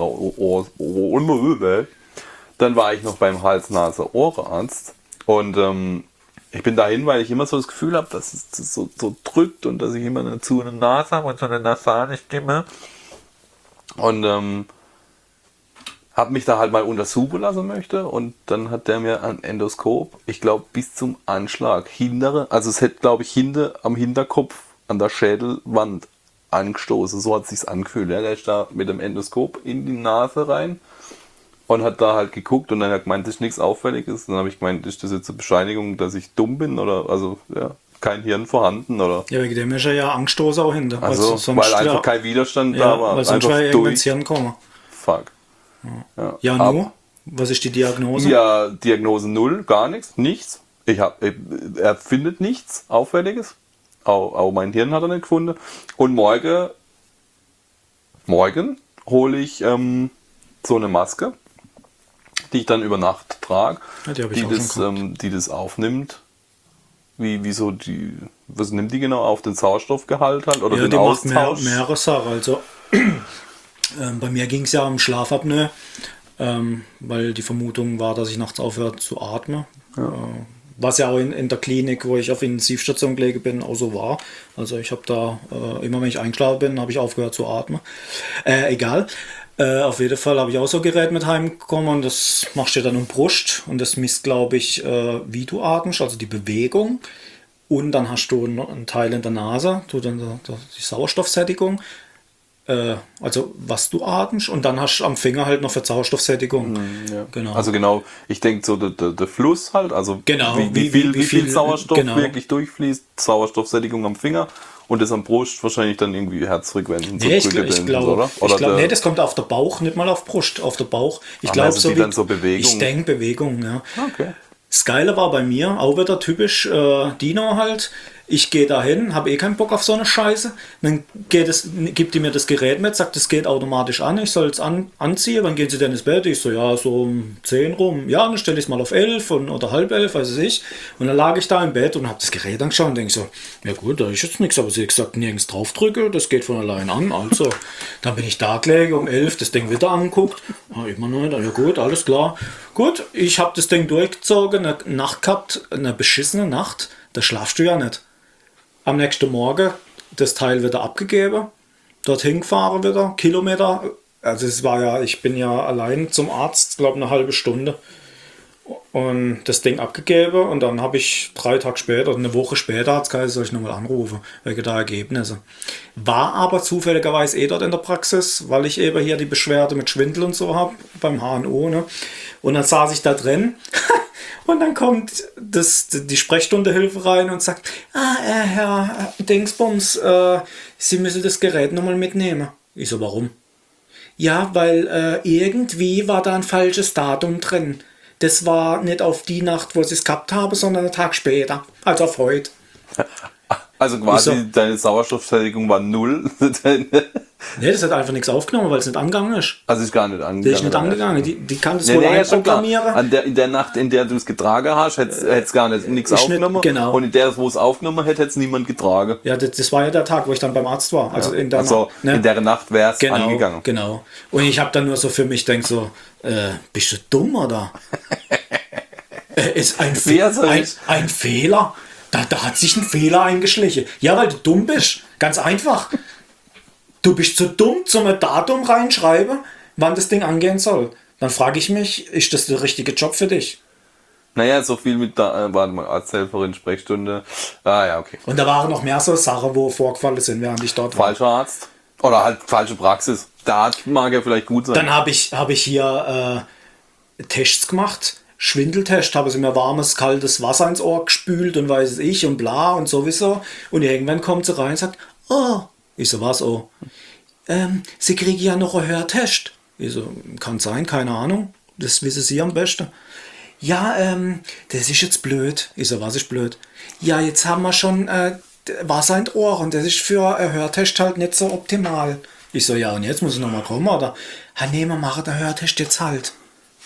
[SPEAKER 1] Hals-Nase-Ohrenarzt und ich bin dahin, weil ich immer so das Gefühl habe, dass es so drückt und dass ich immer eine zu eine Nase habe und so eine nasale Stimme. Und habe mich da halt mal untersuchen lassen möchte und dann hat der mir ein Endoskop, ich glaube bis zum Anschlag, also es hätte glaube ich am Hinterkopf an der Schädelwand angestoßen, so hat es sich angefühlt. Ja, der ist da mit dem Endoskop in die Nase rein und hat da halt geguckt und dann hat er gemeint, das ist nichts Auffälliges. Dann habe ich gemeint, ist das jetzt eine Bescheinigung, dass ich dumm bin oder also ja, kein Hirn vorhanden oder?
[SPEAKER 2] Ja, wegen dem ist er ja angestoßen auch hinter.
[SPEAKER 1] Also, weil einfach kein Widerstand da war.
[SPEAKER 2] Weil sonst
[SPEAKER 1] einfach
[SPEAKER 2] wäre irgendwann ins Hirn kommen.
[SPEAKER 1] Fuck.
[SPEAKER 2] Ja, nur? Was ist die Diagnose?
[SPEAKER 1] Ja, Diagnose 0, gar nichts. Er findet nichts Auffälliges. Auch mein Hirn hat er nicht gefunden. Und morgen hole ich so eine Maske, die ich dann über Nacht trage,
[SPEAKER 2] Ja, die hab ich auch schon
[SPEAKER 1] die das aufnimmt. Was nimmt die genau auf? Den Sauerstoffgehalt halt? Oder
[SPEAKER 2] Ja,
[SPEAKER 1] den
[SPEAKER 2] die macht
[SPEAKER 1] Austausch?
[SPEAKER 2] mehrere Sachen. Also bei mir ging es ja um Schlafapnoe, weil die Vermutung war, dass ich nachts aufhöre zu atmen. Was ja auch in der Klinik, wo ich auf Intensivstation gelegen bin, auch so war. Also ich habe da, immer wenn ich eingeschlafen bin, habe ich aufgehört zu atmen. Egal. Auf jeden Fall habe ich auch so ein Gerät mit heimgekommen und das machst du dann um Brust und das misst, glaube ich, wie du atmest, also die Bewegung. Und dann hast du einen Teil in der Nase, die Sauerstoffsättigung, also was du atmest, und dann hast du am Finger halt noch für Sauerstoffsättigung.
[SPEAKER 1] Ja.
[SPEAKER 2] Genau.
[SPEAKER 1] Also genau, ich denke so der Fluss halt, also
[SPEAKER 2] Genau,
[SPEAKER 1] wie viel Sauerstoff
[SPEAKER 2] genau.
[SPEAKER 1] wirklich durchfließt, Sauerstoffsättigung am Finger und das am Brust wahrscheinlich dann irgendwie Herzfrequenzen
[SPEAKER 2] Nee, ich glaube, nee, das kommt auf der Bauch, nicht mal auf Brust, auf der Bauch. Ich glaube,
[SPEAKER 1] also die dann so Bewegung.
[SPEAKER 2] Ich denke Bewegung, ja.
[SPEAKER 1] Okay.
[SPEAKER 2] Das Geile war bei mir, auch wieder typisch Dino halt. Ich gehe da hin, habe keinen Bock auf so eine Scheiße. Dann gibt die mir das Gerät mit, sagt, es geht automatisch an, ich soll es anziehen. Wann gehen sie denn ins Bett? Ich so, ja, so um 10 rum. Ja, dann stelle ich es mal auf 11 oder halb 11, weiß ich. Und dann lag ich da im Bett und habe das Gerät angeschaut und denke so, ja gut, da ist jetzt nichts. Aber sie hat gesagt, nirgends drauf drücke, das geht von allein an. Also, dann bin ich da gelegen um 11, das Ding wieder angeguckt. Immer noch nicht, ja gut, alles klar. Gut, ich habe das Ding durchgezogen, eine Nacht gehabt, eine beschissene Nacht, da schlafst du ja nicht. Am nächsten Morgen das Teil wieder abgegeben, dorthin gefahren wieder, Kilometer. Also es war ja, ich bin ja allein zum Arzt, glaube eine halbe Stunde. Und das Ding abgegeben und dann habe ich 3 Tage später, oder eine Woche später, hat es geheißen, soll ich nochmal anrufen, wegen der Ergebnisse. War aber zufälligerweise dort in der Praxis, weil ich eben hier die Beschwerde mit Schwindel und so habe, beim HNO. Ne? Und dann saß ich da drin und dann kommt die Sprechstundehilfe rein und sagt, Herr Dingsbums, Sie müssen das Gerät nochmal mitnehmen. Ich so, warum? Ja, weil irgendwie war da ein falsches Datum drin. Das war nicht auf die Nacht, wo ich es gehabt habe, sondern einen Tag später. Also auf heute.
[SPEAKER 1] Also quasi deine Sauerstoffsättigung war 0.
[SPEAKER 2] Nee, das hat einfach nichts aufgenommen, weil es nicht angegangen ist.
[SPEAKER 1] Also ist gar nicht angegangen.
[SPEAKER 2] Das ist nicht angegangen. Die kann das wohl einprogrammieren.
[SPEAKER 1] In der Nacht, in der du es getragen hast, hätte es gar nichts aufgenommen.
[SPEAKER 2] Genau.
[SPEAKER 1] Und in der, wo es aufgenommen hätte es niemand getragen.
[SPEAKER 2] Ja, das war ja der Tag, wo ich dann beim Arzt war. Also in der
[SPEAKER 1] Nacht, ne? In der Nacht wäre es angegangen.
[SPEAKER 2] Genau. Und ich habe dann nur so für mich gedacht so, bist du dumm oder? Ist ein Fehler? Da hat sich ein Fehler eingeschlichen. Ja, weil du dumm bist. Ganz einfach. Du bist zu dumm, zum Datum reinschreiben, wann das Ding angehen soll. Dann frage ich mich, ist das der richtige Job für dich?
[SPEAKER 1] Naja, so viel mit warte mal, Arzthelferin, Sprechstunde. Ja, okay.
[SPEAKER 2] Und da waren noch mehr so Sachen, wo vorgefallen sind, während ich dort war.
[SPEAKER 1] Falscher Arzt. Oder halt falsche Praxis. Der Arzt mag ja vielleicht gut sein.
[SPEAKER 2] Dann habe ich hier Tests gemacht. Schwindeltest, habe sie mir warmes, kaltes Wasser ins Ohr gespült und weiß ich und bla und sowieso. Und irgendwann kommt sie rein und sagt, oh, ich so, was, oh? Sie kriegen ja noch einen Hörtest. Ich so, kann sein, keine Ahnung. Das wissen Sie am besten. Ja, das ist jetzt blöd. Ich so, was ist blöd? Ja, jetzt haben wir schon Wasser in die Ohren. Das ist für einen Hörtest halt nicht so optimal. Ich so, ja, und jetzt muss ich nochmal kommen, oder? Nee, wir machen den Hörtest jetzt halt.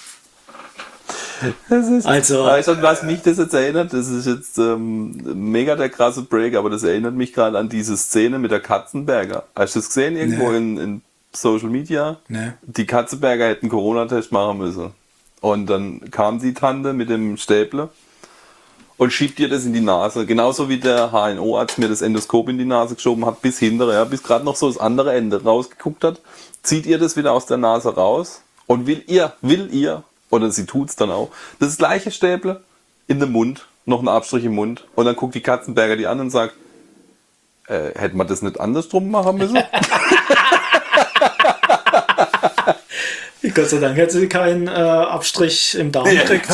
[SPEAKER 2] Also,
[SPEAKER 1] weißt du, was mich das jetzt erinnert? Das ist jetzt mega der krasse Break, aber das erinnert mich gerade an diese Szene mit der Katzenberger. Hast du das gesehen irgendwo in Social Media?
[SPEAKER 2] Nee.
[SPEAKER 1] Die Katzenberger hätten Corona-Test machen müssen. Und dann kam die Tante mit dem Stäbler und schiebt ihr das in die Nase. Genauso wie der HNO-Arzt mir das Endoskop in die Nase geschoben hat, bis hintere, ja, bis gerade noch so das andere Ende rausgeguckt hat, zieht ihr das wieder aus der Nase raus und will ihr, oder sie tut's dann auch, das gleiche Stäble in den Mund, noch einen Abstrich im Mund, und dann guckt die Katzenberger die an und sagt, hätte man das nicht andersrum machen müssen?
[SPEAKER 2] Gott sei Dank hat sie keinen Abstrich im Darm gekriegt.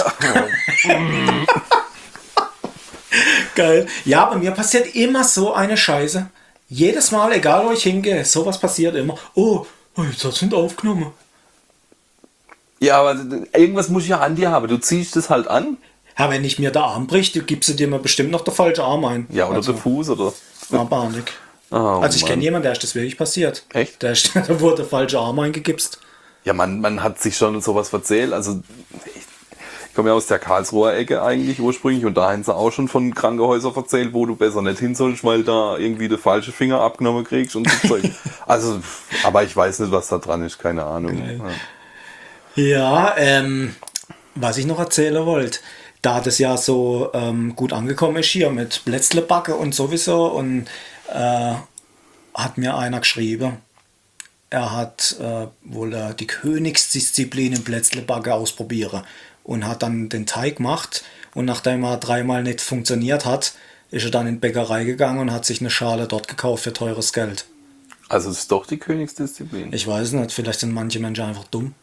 [SPEAKER 2] Geil. Ja, bei mir passiert immer so eine Scheiße. Jedes Mal, egal wo ich hingehe, sowas passiert immer. Oh, jetzt hat es nicht aufgenommen.
[SPEAKER 1] Ja, aber irgendwas muss ich ja an dir haben. Du ziehst das halt an.
[SPEAKER 2] Ja, wenn ich mir der Arm bricht, gibst du dir mal bestimmt noch der falsche Arm ein.
[SPEAKER 1] Ja, oder der Fuß, oder?
[SPEAKER 2] Abartig. Also ich kenne jemanden, der ist das wirklich passiert.
[SPEAKER 1] Echt?
[SPEAKER 2] Da wurde der falsche Arm eingegipst.
[SPEAKER 1] Ja, man hat sich schon sowas erzählt. Also ich komme ja aus der Karlsruher Ecke eigentlich ursprünglich, und da haben sie auch schon von Krankenhäusern erzählt, wo du besser nicht hin sollst, weil da irgendwie der falsche Finger abgenommen kriegst und so Zeug. Also, aber ich weiß nicht, was da dran ist, keine Ahnung.
[SPEAKER 2] Ja, was ich noch erzählen wollte, da das ja so gut angekommen ist hier mit Plätzlebacke und sowieso, und hat mir einer geschrieben, er hat wohl die Königsdisziplin im Plätzlebacke ausprobieren und hat dann den Teig gemacht, und nachdem er 3-mal nicht funktioniert hat, ist er dann in die Bäckerei gegangen und hat sich eine Schale dort gekauft für teures Geld.
[SPEAKER 1] Also es ist doch die Königsdisziplin.
[SPEAKER 2] Ich weiß nicht, vielleicht sind manche Menschen einfach dumm.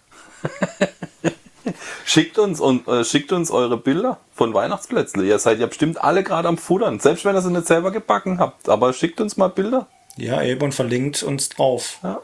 [SPEAKER 1] Schickt uns eure Bilder von Weihnachtsplätzle. Ihr seid ja bestimmt alle gerade am Futtern, selbst wenn ihr sie nicht selber gebacken habt. Aber schickt uns mal Bilder.
[SPEAKER 2] Ja, eben, und verlinkt uns drauf.
[SPEAKER 1] Ja.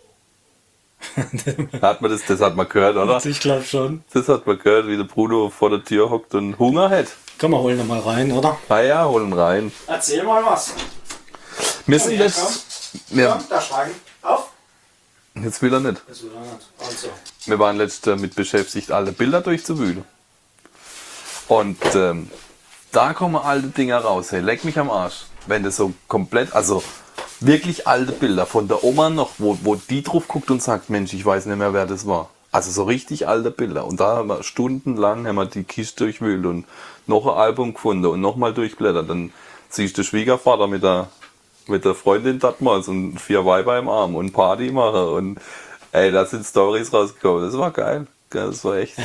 [SPEAKER 1] Das hat man gehört, oder?
[SPEAKER 2] Ich glaube schon.
[SPEAKER 1] Das hat man gehört, wie der Bruno vor der Tür hockt und Hunger hat.
[SPEAKER 2] Komm, wir holen ihn mal rein, oder?
[SPEAKER 1] Ah ja, holen rein.
[SPEAKER 2] Erzähl mal was.
[SPEAKER 1] Wir sind jetzt...
[SPEAKER 2] Komm, da schreiben. Auf.
[SPEAKER 1] Jetzt will er nicht.
[SPEAKER 2] Das will er nicht. Also.
[SPEAKER 1] Wir waren letzt damit beschäftigt, alle Bilder durchzuwühlen. Und da kommen alte Dinger raus. Hey, leck mich am Arsch. Wenn das so komplett, also wirklich alte Bilder von der Oma noch, wo die drauf guckt und sagt, Mensch, ich weiß nicht mehr, wer das war. Also so richtig alte Bilder. Und da haben wir stundenlang die Kiste durchwühlt und noch ein Album gefunden und nochmal durchblättert. Dann siehst du den Schwiegervater mit der Freundin damals und 4 Weiber im Arm und Party machen. Und ey, da sind Storys rausgekommen. Das war geil. Das war echt...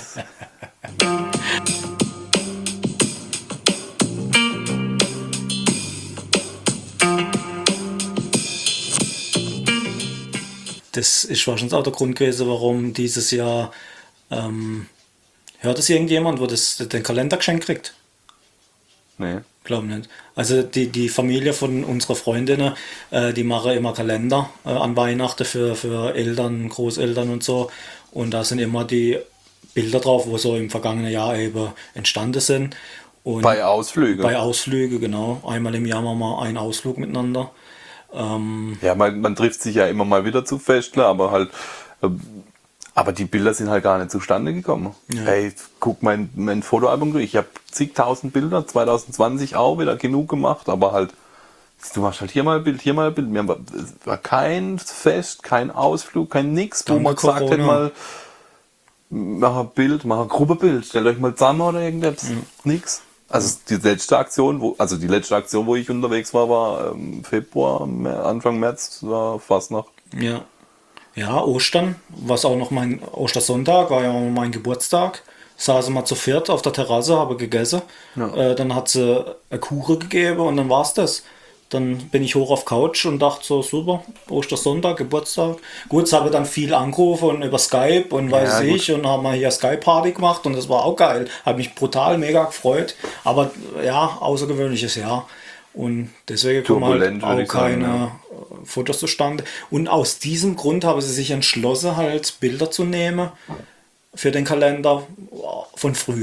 [SPEAKER 2] Das ist wahrscheinlich auch der Grund gewesen, warum dieses Jahr hört es irgendjemand, wo das den Kalender geschenkt kriegt?
[SPEAKER 1] Nee.
[SPEAKER 2] Glaub nicht. Also die Familie von unserer Freundinnen, die machen immer Kalender an Weihnachten für Eltern, Großeltern und so. Und da sind immer die Bilder drauf, wo so im vergangenen Jahr eben entstanden sind. Und
[SPEAKER 1] bei Ausflügen? Bei
[SPEAKER 2] Ausflügen, genau. Einmal im Jahr machen wir einen Ausflug miteinander.
[SPEAKER 1] Ja, man trifft sich ja immer mal wieder zu Festle, aber die Bilder sind halt gar nicht zustande gekommen. Ja. Hey, guck mein Fotoalbum durch. Ich habe zigtausend Bilder, 2020 auch wieder genug gemacht, aber halt, du machst halt hier mal ein Bild, hier mal ein Bild. Es war kein Fest, kein Ausflug, kein nix, wo man gesagt hätte mal, mach ein Bild, mach ein Gruppebild, stellt euch mal zusammen oder irgendetwas. Nix. Also die letzte Aktion, wo ich unterwegs war Februar, Anfang März, war Fastnacht.
[SPEAKER 2] Ja. Ja, Ostern, was auch noch mein Ostersonntag, war ja mein Geburtstag. Saßen wir zu viert auf der Terrasse, habe gegessen. Ja. Dann hat sie eine Kuchen gegeben und dann war's das. Dann bin ich hoch auf Couch und dachte so, super, Ostersonntag, Geburtstag. Gut, es habe dann viel angerufen und über Skype und weiß ich, und haben wir hier Skype-Party gemacht und das war auch geil. Habe mich brutal mega gefreut. Aber ja, außergewöhnliches Jahr. Und deswegen kommen halt auch keine Fotos zustande. Und aus diesem Grund haben sie sich entschlossen, halt Bilder zu nehmen für den Kalender von früher.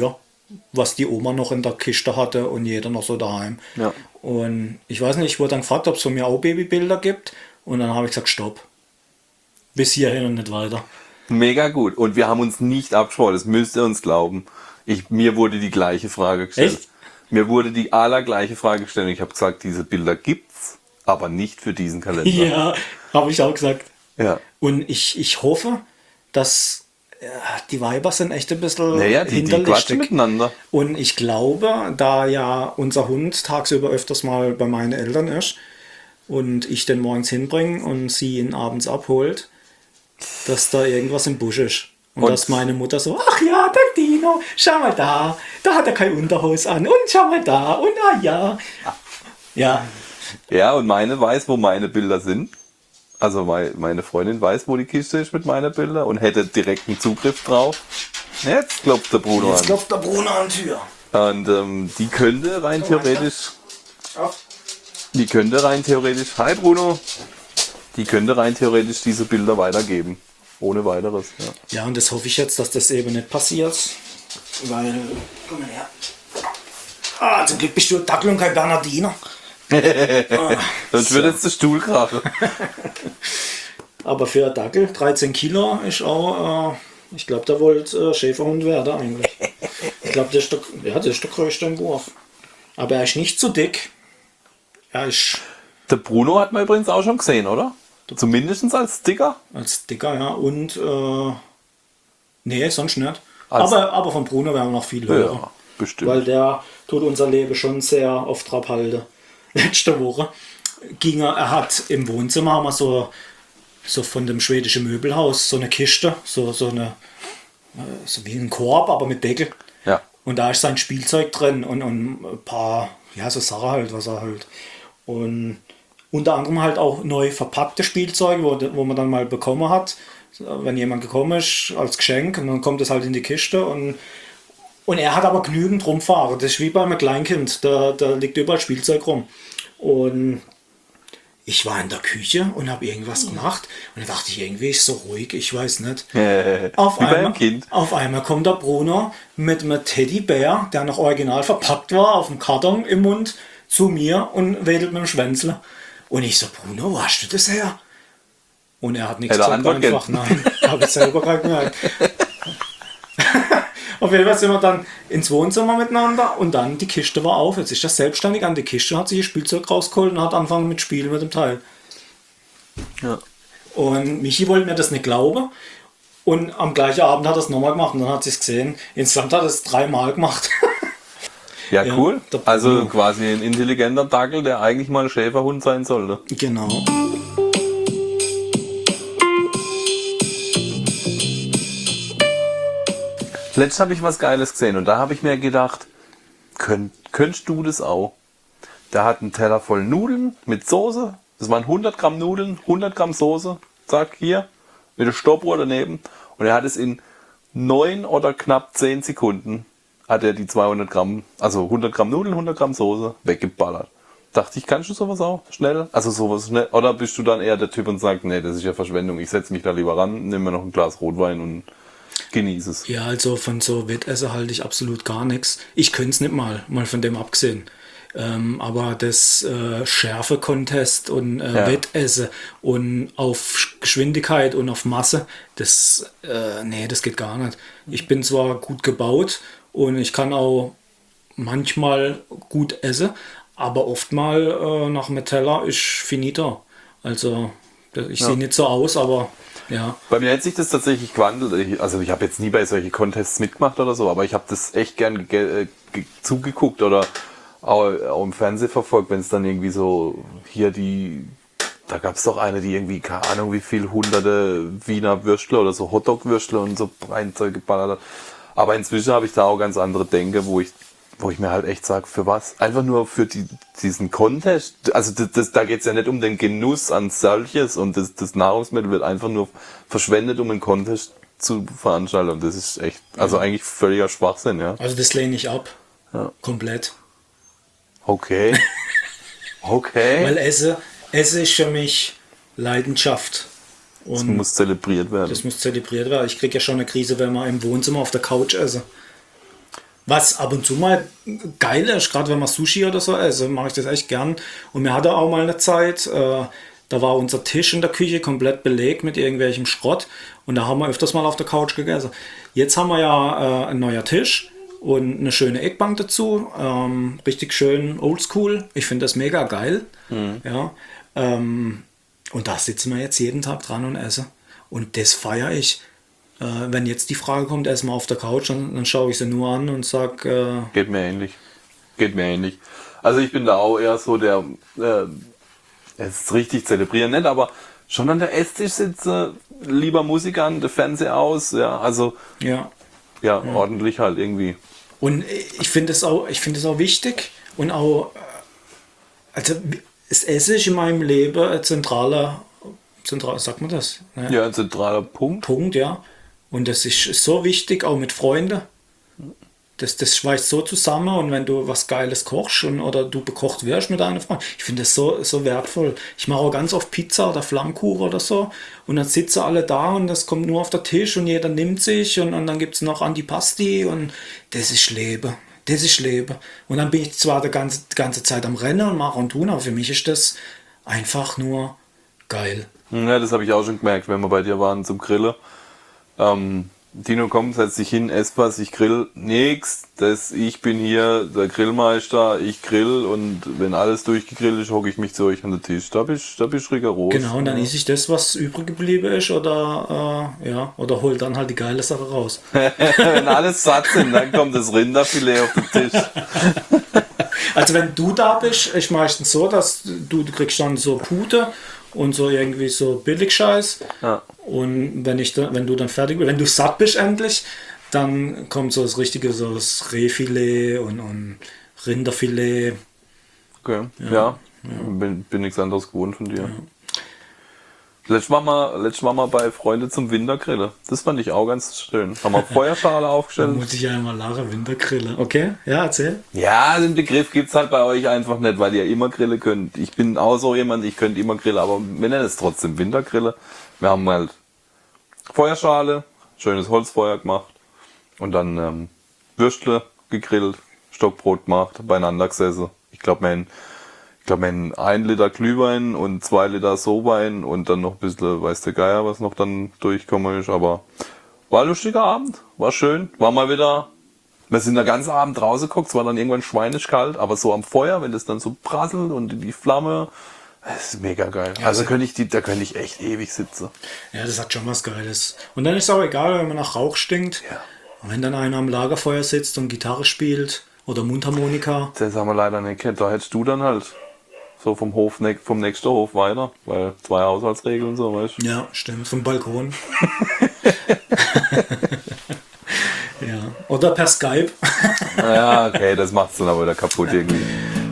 [SPEAKER 2] was die Oma noch in der Kiste hatte und jeder noch so daheim.
[SPEAKER 1] Ja.
[SPEAKER 2] Und ich weiß nicht, ich wurde dann gefragt, ob es von mir auch Babybilder gibt. Und dann habe ich gesagt, stopp. Bis hierhin und nicht weiter.
[SPEAKER 1] Mega gut. Und wir haben uns nicht abgesprochen, das müsst ihr uns glauben. Mir wurde die gleiche Frage gestellt.
[SPEAKER 2] Echt?
[SPEAKER 1] Mir wurde die allergleiche Frage gestellt. Und ich habe gesagt, diese Bilder gibt's, aber nicht für diesen Kalender.
[SPEAKER 2] Ja, habe ich auch gesagt.
[SPEAKER 1] Ja.
[SPEAKER 2] Und ich hoffe, dass die Weiber sind echt ein bisschen
[SPEAKER 1] Naja, die quatschen
[SPEAKER 2] hinterlistig.
[SPEAKER 1] miteinander.
[SPEAKER 2] Und ich glaube, da ja unser Hund tagsüber öfters mal bei meinen Eltern ist und ich den morgens hinbringe und sie ihn abends abholt, dass da irgendwas im Busch ist. Und dass meine Mutter so, ach ja, der Dino, schau mal da hat er kein Unterhose an und schau mal da und ja. Ja,
[SPEAKER 1] Ja, und meine weiß, wo meine Bilder sind. Also meine Freundin weiß, wo die Kiste ist mit meinen Bildern und hätte direkten Zugriff drauf. Jetzt klopft der Bruno
[SPEAKER 2] jetzt
[SPEAKER 1] an.
[SPEAKER 2] klopft der Bruno an die Tür.
[SPEAKER 1] Und die könnte rein theoretisch, hi Bruno, die könnte rein theoretisch diese Bilder weitergeben. Ohne weiteres. Ja.
[SPEAKER 2] Ja, und das hoffe ich jetzt, dass das eben nicht passiert. Weil, komm mal her. Zum Glück bist du ein Dackel und kein Bernardiner.
[SPEAKER 1] Sonst wird jetzt der Stuhl krachen.
[SPEAKER 2] Aber für einen Dackel, 13 Kilo, ist auch, ich glaube, der wollte Schäferhund werden eigentlich. Ich glaube, das ist der größte im Wurf. Aber er ist nicht zu dick. Er ist
[SPEAKER 1] Der Bruno hat man übrigens auch schon gesehen, oder? Zumindest als Sticker.
[SPEAKER 2] als dicker, ja. Und, nee, sonst nicht.
[SPEAKER 1] Als-
[SPEAKER 2] Aber von Bruno werden wir noch viel höher.
[SPEAKER 1] Ja, bestimmt.
[SPEAKER 2] Weil der tut unser Leben schon sehr auf Trab halten. Letzte Woche er hat im Wohnzimmer haben wir so von dem schwedischen Möbelhaus so eine Kiste, so wie ein Korb, aber mit Deckel.
[SPEAKER 1] Ja.
[SPEAKER 2] Und da ist sein Spielzeug drin und ein paar, ja, so Sachen halt, was er halt. Und unter anderem halt auch neu verpackte Spielzeuge, wo man dann mal bekommen hat, wenn jemand gekommen ist, als Geschenk. Und dann kommt es halt in die Kiste und er hat aber genügend rumfahren. Das ist wie bei einem Kleinkind. Da liegt überall Spielzeug rum. Und ich war in der Küche und habe irgendwas gemacht. Und dann dachte ich, irgendwie ist so ruhig, ich weiß nicht. Auf
[SPEAKER 1] Wie bei einem Kind.
[SPEAKER 2] auf einmal kommt der Bruno mit einem Teddybär, der noch original verpackt war, auf dem Karton im Mund, zu mir und wedelt mit dem Schwänzle. Und ich so, Bruno, wo hast du das her? Und er hat nichts
[SPEAKER 1] Hätte er
[SPEAKER 2] gesagt,
[SPEAKER 1] Antwort
[SPEAKER 2] einfach, nein, habe ich selber gerade gemerkt. Auf jeden Fall sind wir dann ins Wohnzimmer miteinander und dann die Kiste war auf. Jetzt ist er selbstständig an die Kiste, hat sich das Spielzeug rausgeholt und hat angefangen mit Spielen mit dem Teil.
[SPEAKER 1] Ja.
[SPEAKER 2] Und Michi wollte mir das nicht glauben. Und am gleichen Abend hat er es nochmal gemacht und dann hat sie es gesehen. Insgesamt hat er es 3-mal gemacht.
[SPEAKER 1] Ja,
[SPEAKER 2] Ja,
[SPEAKER 1] cool.
[SPEAKER 2] der Bruno.
[SPEAKER 1] Also quasi ein intelligenter Dackel, der eigentlich mal ein Schäferhund sein sollte.
[SPEAKER 2] Genau.
[SPEAKER 1] Letztens habe ich was Geiles gesehen und da habe ich mir gedacht, könntest du das auch? Der hat einen Teller voll Nudeln mit Soße. Das waren 100 Gramm Nudeln, 100 Gramm Soße. Zack, hier. Mit der Stoppuhr daneben. Und er hat es in 9 oder knapp 10 Sekunden hat er die 200 Gramm, also 100 Gramm Nudeln, 100 Gramm Soße weggeballert. Dachte ich, kannst du sowas auch schnell? Also sowas schnell? Oder bist du dann eher der Typ und sagst, nee, das ist ja Verschwendung. Ich setze mich da lieber ran, nehme mir noch ein Glas Rotwein und genieße es.
[SPEAKER 2] Ja, also von so Wettessen halte ich absolut gar nichts. Ich könnte es nicht mal von dem abgesehen. Aber das Schärfe-Contest und Wettessen und auf Geschwindigkeit und auf Masse, das geht gar nicht. Ich bin zwar gut gebaut und ich kann auch manchmal gut essen, aber oft mal nach dem Teller ist finito. Also ich sehe nicht so aus, aber ja.
[SPEAKER 1] Bei mir hat sich das tatsächlich gewandelt. Ich habe jetzt nie bei solchen Contests mitgemacht oder so, aber ich habe das echt gern zugeguckt oder auch im Fernsehen verfolgt, wenn es dann irgendwie so hier da gab es doch eine, die irgendwie, keine Ahnung wie viel hunderte Wiener Würstle oder so Hotdog-Würstle und so Breinzeug geballert hat. Aber inzwischen habe ich da auch ganz andere Denke, wo ich mir halt echt sage, für was? Einfach nur für diesen Contest. Also da geht es ja nicht um den Genuss an solches und das Nahrungsmittel wird einfach nur verschwendet, um einen Contest zu veranstalten. Und das ist echt, also eigentlich völliger Schwachsinn, ja.
[SPEAKER 2] Also das lehne ich ab.
[SPEAKER 1] Ja.
[SPEAKER 2] Komplett.
[SPEAKER 1] Okay. Okay.
[SPEAKER 2] Weil Essen ist für mich Leidenschaft.
[SPEAKER 1] Das
[SPEAKER 2] Und
[SPEAKER 1] muss zelebriert werden.
[SPEAKER 2] das muss zelebriert werden. Ich kriege ja schon eine Krise, wenn wir im Wohnzimmer auf der Couch essen. Was ab und zu mal geil ist, gerade wenn man Sushi oder so esse, mache ich das echt gern. Und wir hatten auch mal eine Zeit, da war unser Tisch in der Küche komplett belegt mit irgendwelchem Schrott. Und da haben wir öfters mal auf der Couch gegessen. Jetzt haben wir ja einen neuen Tisch und eine schöne Eckbank dazu. Richtig schön oldschool. Ich finde das mega geil. Ja, und da sitzen wir jetzt jeden Tag dran und essen. Und das feiere ich. Wenn jetzt die Frage kommt, erstmal auf der Couch, dann schaue ich sie nur an und sage...
[SPEAKER 1] Geht mir ähnlich. Geht mir ähnlich. Also ich bin da auch eher so der... es ist richtig zelebrieren, nicht, aber schon an der Esstisch sitze, lieber Musik an, der Fernseher aus, ja, also... Ja, ordentlich halt irgendwie.
[SPEAKER 2] Und ich finde es auch wichtig und auch... Also das Essen ist in meinem Leben ein zentraler, sagt man das?
[SPEAKER 1] Ja, ein zentraler Punkt.
[SPEAKER 2] Punkt, ja. Und das ist so wichtig, auch mit Freunden. Das schweißt so zusammen und wenn du was Geiles kochst oder du bekocht wirst mit deiner Freundin, ich finde das so wertvoll. Ich mache auch ganz oft Pizza oder Flammkuchen oder so und dann sitzen alle da und das kommt nur auf den Tisch und jeder nimmt sich und dann gibt es noch Antipasti und das ist Leben. Das ist Leben. Und dann bin ich zwar die ganze Zeit am Rennen und mache und tun, aber für mich ist das einfach nur geil.
[SPEAKER 1] Ja, das habe ich auch schon gemerkt, wenn wir bei dir waren zum Grillen. Dino, komm, setz dich hin, ess was, ich grill nix. Ich bin hier der Grillmeister, ich grill und wenn alles durchgegrillt ist, hocke ich mich zu euch an den Tisch. Da bist du rigoros.
[SPEAKER 2] Genau, und dann esse ich das, was übrig geblieben ist oder hol dann halt die geile Sache raus.
[SPEAKER 1] Wenn alles satt sind, dann kommt das Rinderfilet auf den Tisch.
[SPEAKER 2] Also wenn du da bist, ist meistens so, dass du kriegst dann so Pute und so irgendwie so Billigscheiß. Ja. Und wenn du dann fertig bist, wenn du satt bist endlich, dann kommt so das richtige, so das Rehfilet und Rinderfilet.
[SPEAKER 1] Okay, ja. Bin nichts anderes gewohnt von dir. Ja. Letztes Mal bei Freunde zum Wintergrillen. Das fand ich auch ganz schön. Haben wir Feuerschale aufgestellt.
[SPEAKER 2] Da muss ich ja immer lachen, Wintergrille. Okay, ja, erzähl.
[SPEAKER 1] Ja, den Begriff gibt's halt bei euch einfach nicht, weil ihr immer grillen könnt. Ich bin auch so jemand, ich könnte immer grillen, aber wir nennen es trotzdem Wintergrille. Wir haben halt Feuerschale, schönes Holzfeuer gemacht und dann Würstle gegrillt, Stockbrot gemacht, beieinander gesessen. Ich glaube, wir haben 1 Liter Glühwein und 2 Liter So-Wein und dann noch ein bisschen, weiß der Geier, was noch dann durchkommen ist. Aber war ein lustiger Abend, war schön, war mal wieder. Wir sind den ganzen Abend draußen geguckt, es war dann irgendwann schweinisch kalt, aber so am Feuer, wenn das dann so prasselt und die Flamme, das ist mega geil. Ja, also da könnte ich echt ewig sitzen.
[SPEAKER 2] Ja, das hat schon was Geiles. Und dann ist es auch egal, wenn man nach Rauch stinkt. Ja. Und wenn dann einer am Lagerfeuer sitzt und Gitarre spielt oder Mundharmonika.
[SPEAKER 1] Das haben wir leider nicht gehabt. Da hättest du dann halt so vom nächsten Hof weiter, weil 2 Haushaltsregeln und so, weißt du?
[SPEAKER 2] Ja, stimmt, vom Balkon. Ja, oder per Skype.
[SPEAKER 1] Ja, okay, das macht's dann aber wieder kaputt irgendwie.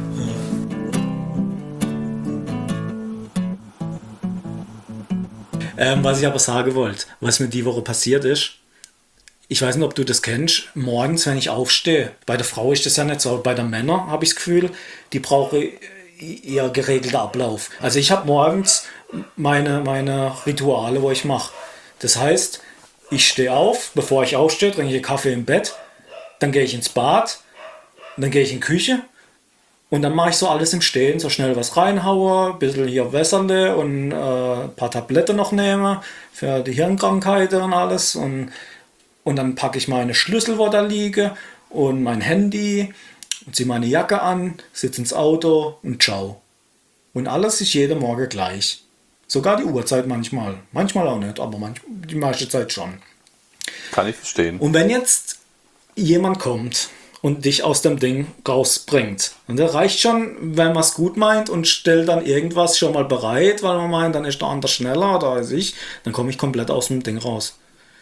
[SPEAKER 2] Was ich aber sagen wollte, was mir die Woche passiert ist, ich weiß nicht, ob du das kennst, morgens, wenn ich aufstehe, bei der Frau ist das ja nicht so, aber bei den Männern habe ich das Gefühl, die brauchen eher geregelter Ablauf. Also ich habe morgens meine Rituale, wo ich mache. Das heißt, ich stehe auf, bevor ich aufstehe, trinke ich Kaffee im Bett, dann gehe ich ins Bad, dann gehe ich in die Küche und dann mache ich so alles im Stehen, so schnell was reinhaue, ein bisschen hier wässernde und ein paar Tabletten noch nehme für die Hirnkrankheiten und alles und dann packe ich meine Schlüssel, wo da liege und mein Handy und ziehe meine Jacke an, sitze ins Auto und ciao. Und alles ist jeden Morgen gleich. Sogar die Uhrzeit manchmal. Manchmal auch nicht, aber die meiste Zeit schon.
[SPEAKER 1] Kann ich verstehen.
[SPEAKER 2] Und wenn jetzt jemand kommt und dich aus dem Ding rausbringt, und das reicht schon, wenn man es gut meint und stellt dann irgendwas schon mal bereit, weil man meint, dann ist der andere schneller oder weiß ich, dann komme ich komplett aus dem Ding raus.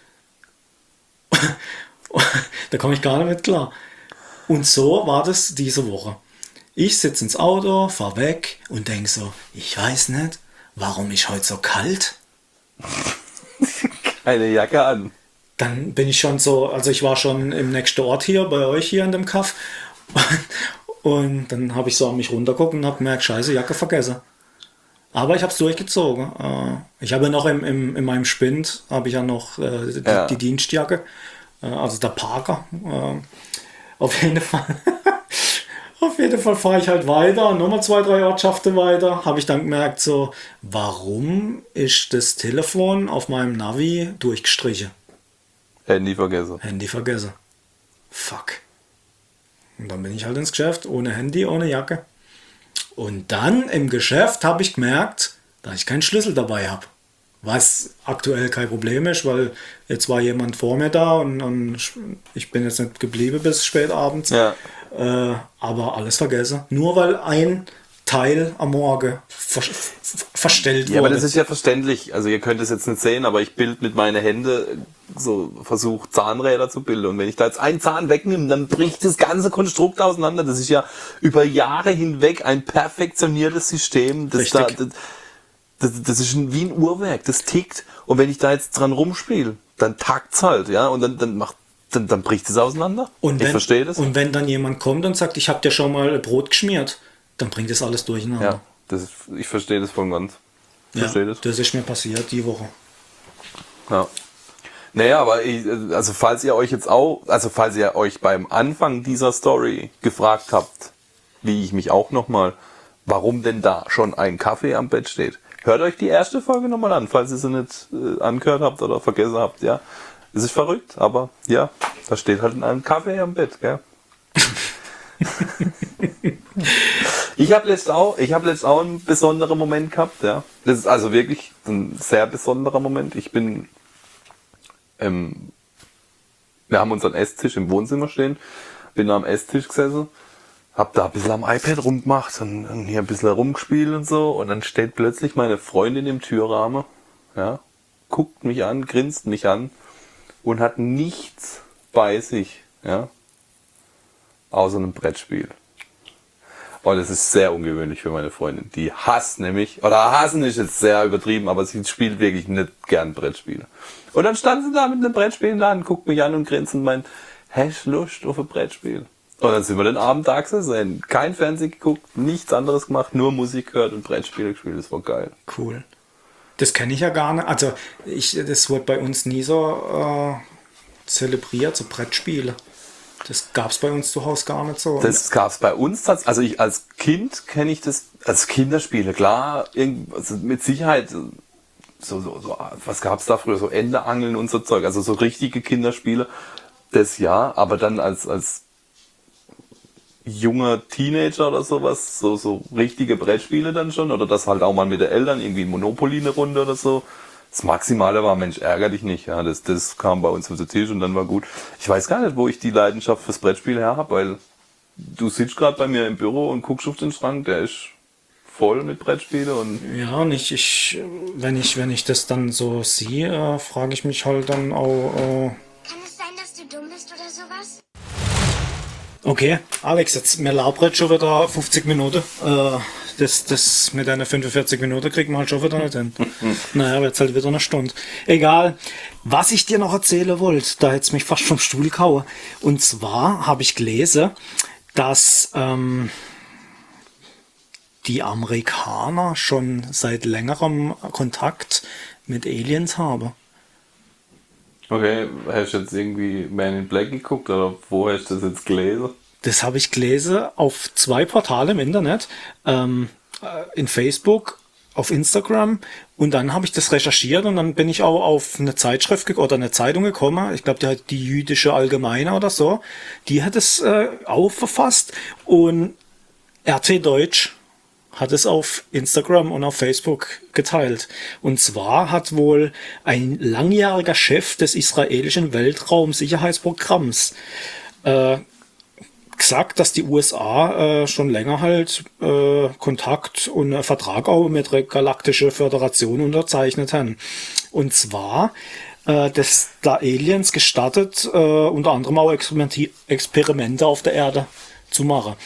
[SPEAKER 2] Da komme ich gar nicht mit klar. Und so war das diese Woche. Ich sitze ins Auto, fahre weg und denke so, ich weiß nicht, warum ist heute so kalt?
[SPEAKER 1] Keine Jacke an.
[SPEAKER 2] Dann bin ich schon so, also ich war schon im nächsten Ort hier, bei euch hier in dem Kaff. Und dann habe ich so an mich runtergeguckt und habe gemerkt, scheiße, Jacke vergessen. Aber ich habe es durchgezogen. Ich habe noch in meinem Spind, habe ich ja noch die Dienstjacke, also der Parker. Auf jeden Fall. Auf jeden Fall fahre ich halt weiter, nochmal 2, 3 Ortschaften weiter. Habe ich dann gemerkt, so, warum ist das Telefon auf meinem Navi durchgestrichen?
[SPEAKER 1] Handy vergessen.
[SPEAKER 2] Handy vergessen. Fuck. Und dann bin ich halt ins Geschäft, ohne Handy, ohne Jacke. Und dann im Geschäft habe ich gemerkt, dass ich keinen Schlüssel dabei habe. Was aktuell kein Problem ist, weil jetzt war jemand vor mir da und ich bin jetzt nicht geblieben bis spät abends.
[SPEAKER 1] Ja.
[SPEAKER 2] Aber alles vergessen. Nur weil ein Teil am Morgen verstellt wurde.
[SPEAKER 1] Ja, aber das ist ja verständlich. Also ihr könnt es jetzt nicht sehen, aber ich bild mit meinen Händen so, versuche Zahnräder zu bilden. Und wenn ich da jetzt einen Zahn wegnehme, dann bricht das ganze Konstrukt auseinander. Das ist ja über Jahre hinweg ein perfektioniertes System. Das ist wie ein Uhrwerk, das tickt. Und wenn ich da jetzt dran rumspiele, dann tackt's halt, ja. Und dann bricht es auseinander. Ich verstehe das.
[SPEAKER 2] Und wenn dann jemand kommt und sagt, ich habe dir schon mal Brot geschmiert, dann bringt das alles durcheinander.
[SPEAKER 1] Ja, ich verstehe das voll ganz.
[SPEAKER 2] Das ist mir passiert die Woche.
[SPEAKER 1] Ja. Naja, aber falls ihr euch beim Anfang dieser Story gefragt habt, wie ich mich auch nochmal, warum denn da schon ein Kaffee am Bett steht, hört euch die erste Folge nochmal an, falls ihr sie nicht angehört habt oder vergessen habt, ja. Es ist verrückt, aber ja, da steht halt ein Kaffee am Bett, gell. Ich habe letzt auch einen besonderen Moment gehabt, ja. Das ist also wirklich ein sehr besonderer Moment. Wir haben unseren Esstisch im Wohnzimmer stehen, bin da am Esstisch gesessen, hab da ein bisschen am iPad rumgemacht und hier ein bisschen rumgespielt und so, und dann steht plötzlich meine Freundin im Türrahmen, ja, guckt mich an, grinst mich an und hat nichts bei sich, ja, außer einem Brettspiel. Und das ist sehr ungewöhnlich für meine Freundin. Die hasst nämlich, oder hassen ist jetzt sehr übertrieben, aber sie spielt wirklich nicht gern Brettspiele. Und dann stand sie da mit einem Brettspiel im Laden, guckt mich an und grinst und meint, hast du Lust auf ein Brettspiel? Und dann sind wir den Abend da gesessen, kein Fernsehen geguckt, nichts anderes gemacht, nur Musik gehört und Brettspiele gespielt. Das war geil.
[SPEAKER 2] Cool. Das kenne ich ja gar nicht. Also das wurde bei uns nie so zelebriert, so Brettspiele. Das gab es bei uns zu Hause gar nicht so.
[SPEAKER 1] Das gab es bei uns tatsächlich. Also ich als Kind kenne ich das, als Kinderspiele, klar, also mit Sicherheit, so was gab es da früher, so Endeangeln und so Zeug, also so richtige Kinderspiele, das ja, aber dann als junger Teenager oder sowas, so richtige Brettspiele dann schon, oder das halt auch mal mit den Eltern, irgendwie Monopoly eine Runde oder so. Das Maximale war, Mensch, ärger dich nicht, ja, das kam bei uns auf den Tisch und dann war gut. Ich weiß gar nicht, wo ich die Leidenschaft fürs Brettspiel her habe, weil du sitzt gerade bei mir im Büro und guckst auf den Schrank, der ist voll mit Brettspiele und...
[SPEAKER 2] Ja, und wenn ich das dann so sehe, frage ich mich halt dann auch...
[SPEAKER 4] Kann es sein, dass du dumm bist oder sowas?
[SPEAKER 2] Okay, Alex, jetzt mir labert schon wieder 50 Minuten. Das mit einer 45 Minuten kriegen wir halt schon wieder nicht hin. Naja, jetzt halt wieder eine Stunde. Egal. Was ich dir noch erzählen wollte, da hätte es mich fast vom Stuhl gehauen. Und zwar habe ich gelesen, dass die Amerikaner schon seit längerem Kontakt mit Aliens haben.
[SPEAKER 1] Okay, hast du jetzt irgendwie Man in Black geguckt oder wo hast du das jetzt gelesen?
[SPEAKER 2] Das habe ich gelesen auf 2 Portale im Internet, in Facebook, auf Instagram, und dann habe ich das recherchiert und dann bin ich auch auf eine Zeitschrift oder eine Zeitung gekommen, ich glaube, die hat die Jüdische Allgemeine oder so, die hat es auch verfasst, und RT Deutsch hat es auf Instagram und auf Facebook geteilt. Und zwar hat wohl ein langjähriger Chef des israelischen Weltraumsicherheitsprogramms gesagt, dass die USA schon länger halt Kontakt und einen Vertrag auch mit der Galaktischen Föderation unterzeichnet haben. Und zwar, dass da Aliens gestattet, unter anderem auch Experimente auf der Erde zu machen.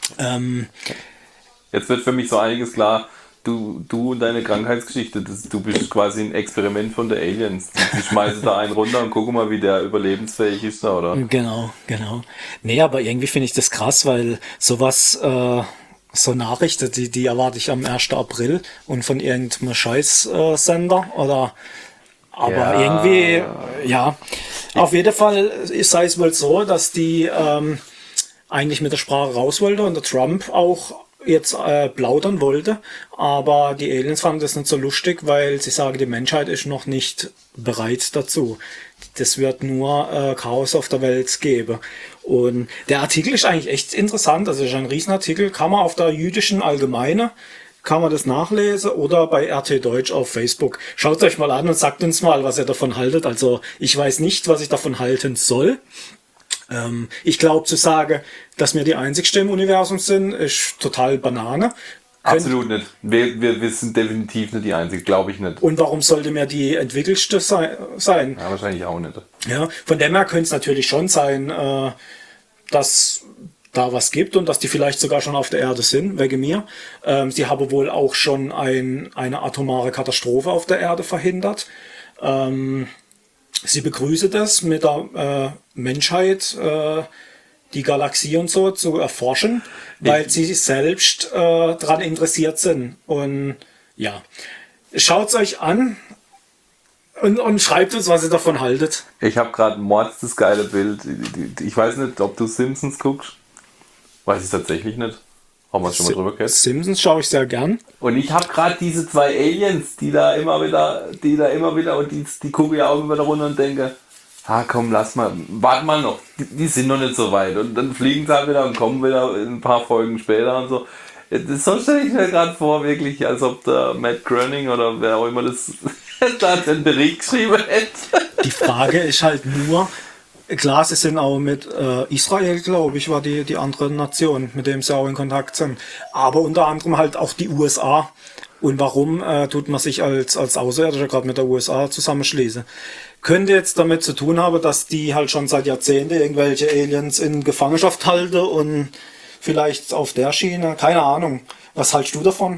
[SPEAKER 1] Jetzt wird für mich so einiges klar. Du und deine Krankheitsgeschichte, du bist quasi ein Experiment von der Aliens. Die schmeißen da einen runter und gucken mal, wie der überlebensfähig ist, oder?
[SPEAKER 2] Genau. Nee, aber irgendwie finde ich das krass, weil sowas, so Nachrichten, die erwarte ich am 1. April und von irgendeinem Scheißsender oder... Aber irgendwie, ja, auf jeden Fall sei es wohl so, dass die eigentlich mit der Sprache raus wollte und der Trump auch jetzt plaudern wollte, aber die Aliens fanden das nicht so lustig, weil sie sagen, die Menschheit ist noch nicht bereit dazu. Das wird nur Chaos auf der Welt geben. Und der Artikel ist eigentlich echt interessant, also ist ein Riesenartikel, kann man auf der Jüdischen Allgemeine, kann man das nachlesen oder bei RT Deutsch auf Facebook. Schaut euch mal an und sagt uns mal, was ihr davon haltet. Also ich weiß nicht, was ich davon halten soll. Ich glaube zu sagen, dass wir die Einzigste im Universum sind, ist total Banane.
[SPEAKER 1] Absolut nicht. Wir sind definitiv nicht die Einzigen, glaube ich nicht.
[SPEAKER 2] Und warum sollte mir die entwickelste sein?
[SPEAKER 1] Ja, wahrscheinlich auch nicht.
[SPEAKER 2] Ja, von dem her könnte es natürlich schon sein, dass da was gibt und dass die vielleicht sogar schon auf der Erde sind, wegen mir. Sie haben wohl auch schon eine atomare Katastrophe auf der Erde verhindert. Sie begrüßen das mit der Menschheit, die Galaxie und so zu erforschen, weil sie selbst daran interessiert sind. Und ja, schaut es euch an und schreibt uns, was ihr davon haltet.
[SPEAKER 1] Ich habe gerade ein mordstes geile Bild. Ich weiß nicht, ob du Simpsons guckst. Weiß ich tatsächlich nicht. Haben wir es schon mal drüber gehört?
[SPEAKER 2] Simpsons schaue ich sehr gern.
[SPEAKER 1] Und ich habe gerade diese 2 Aliens, die da immer wieder und die gucke ich auch immer wieder runter und denke, komm, lass mal, warte mal noch, die sind noch nicht so weit. Und dann fliegen sie halt wieder und kommen wieder ein paar Folgen später und so. So stelle ich mir gerade vor, wirklich, als ob der Matt Groening oder wer auch immer das da den Bericht geschrieben hätte.
[SPEAKER 2] Die Frage ist halt nur, klar, sie sind auch mit Israel, glaube ich, war die andere Nation, mit dem sie auch in Kontakt sind. Aber unter anderem halt auch die USA. Und warum tut man sich als Außerirdischer gerade mit der USA zusammenschließen? Könnte jetzt damit zu tun haben, dass die halt schon seit Jahrzehnten irgendwelche Aliens in Gefangenschaft halten und vielleicht auf der Schiene, keine Ahnung. Was haltst du davon?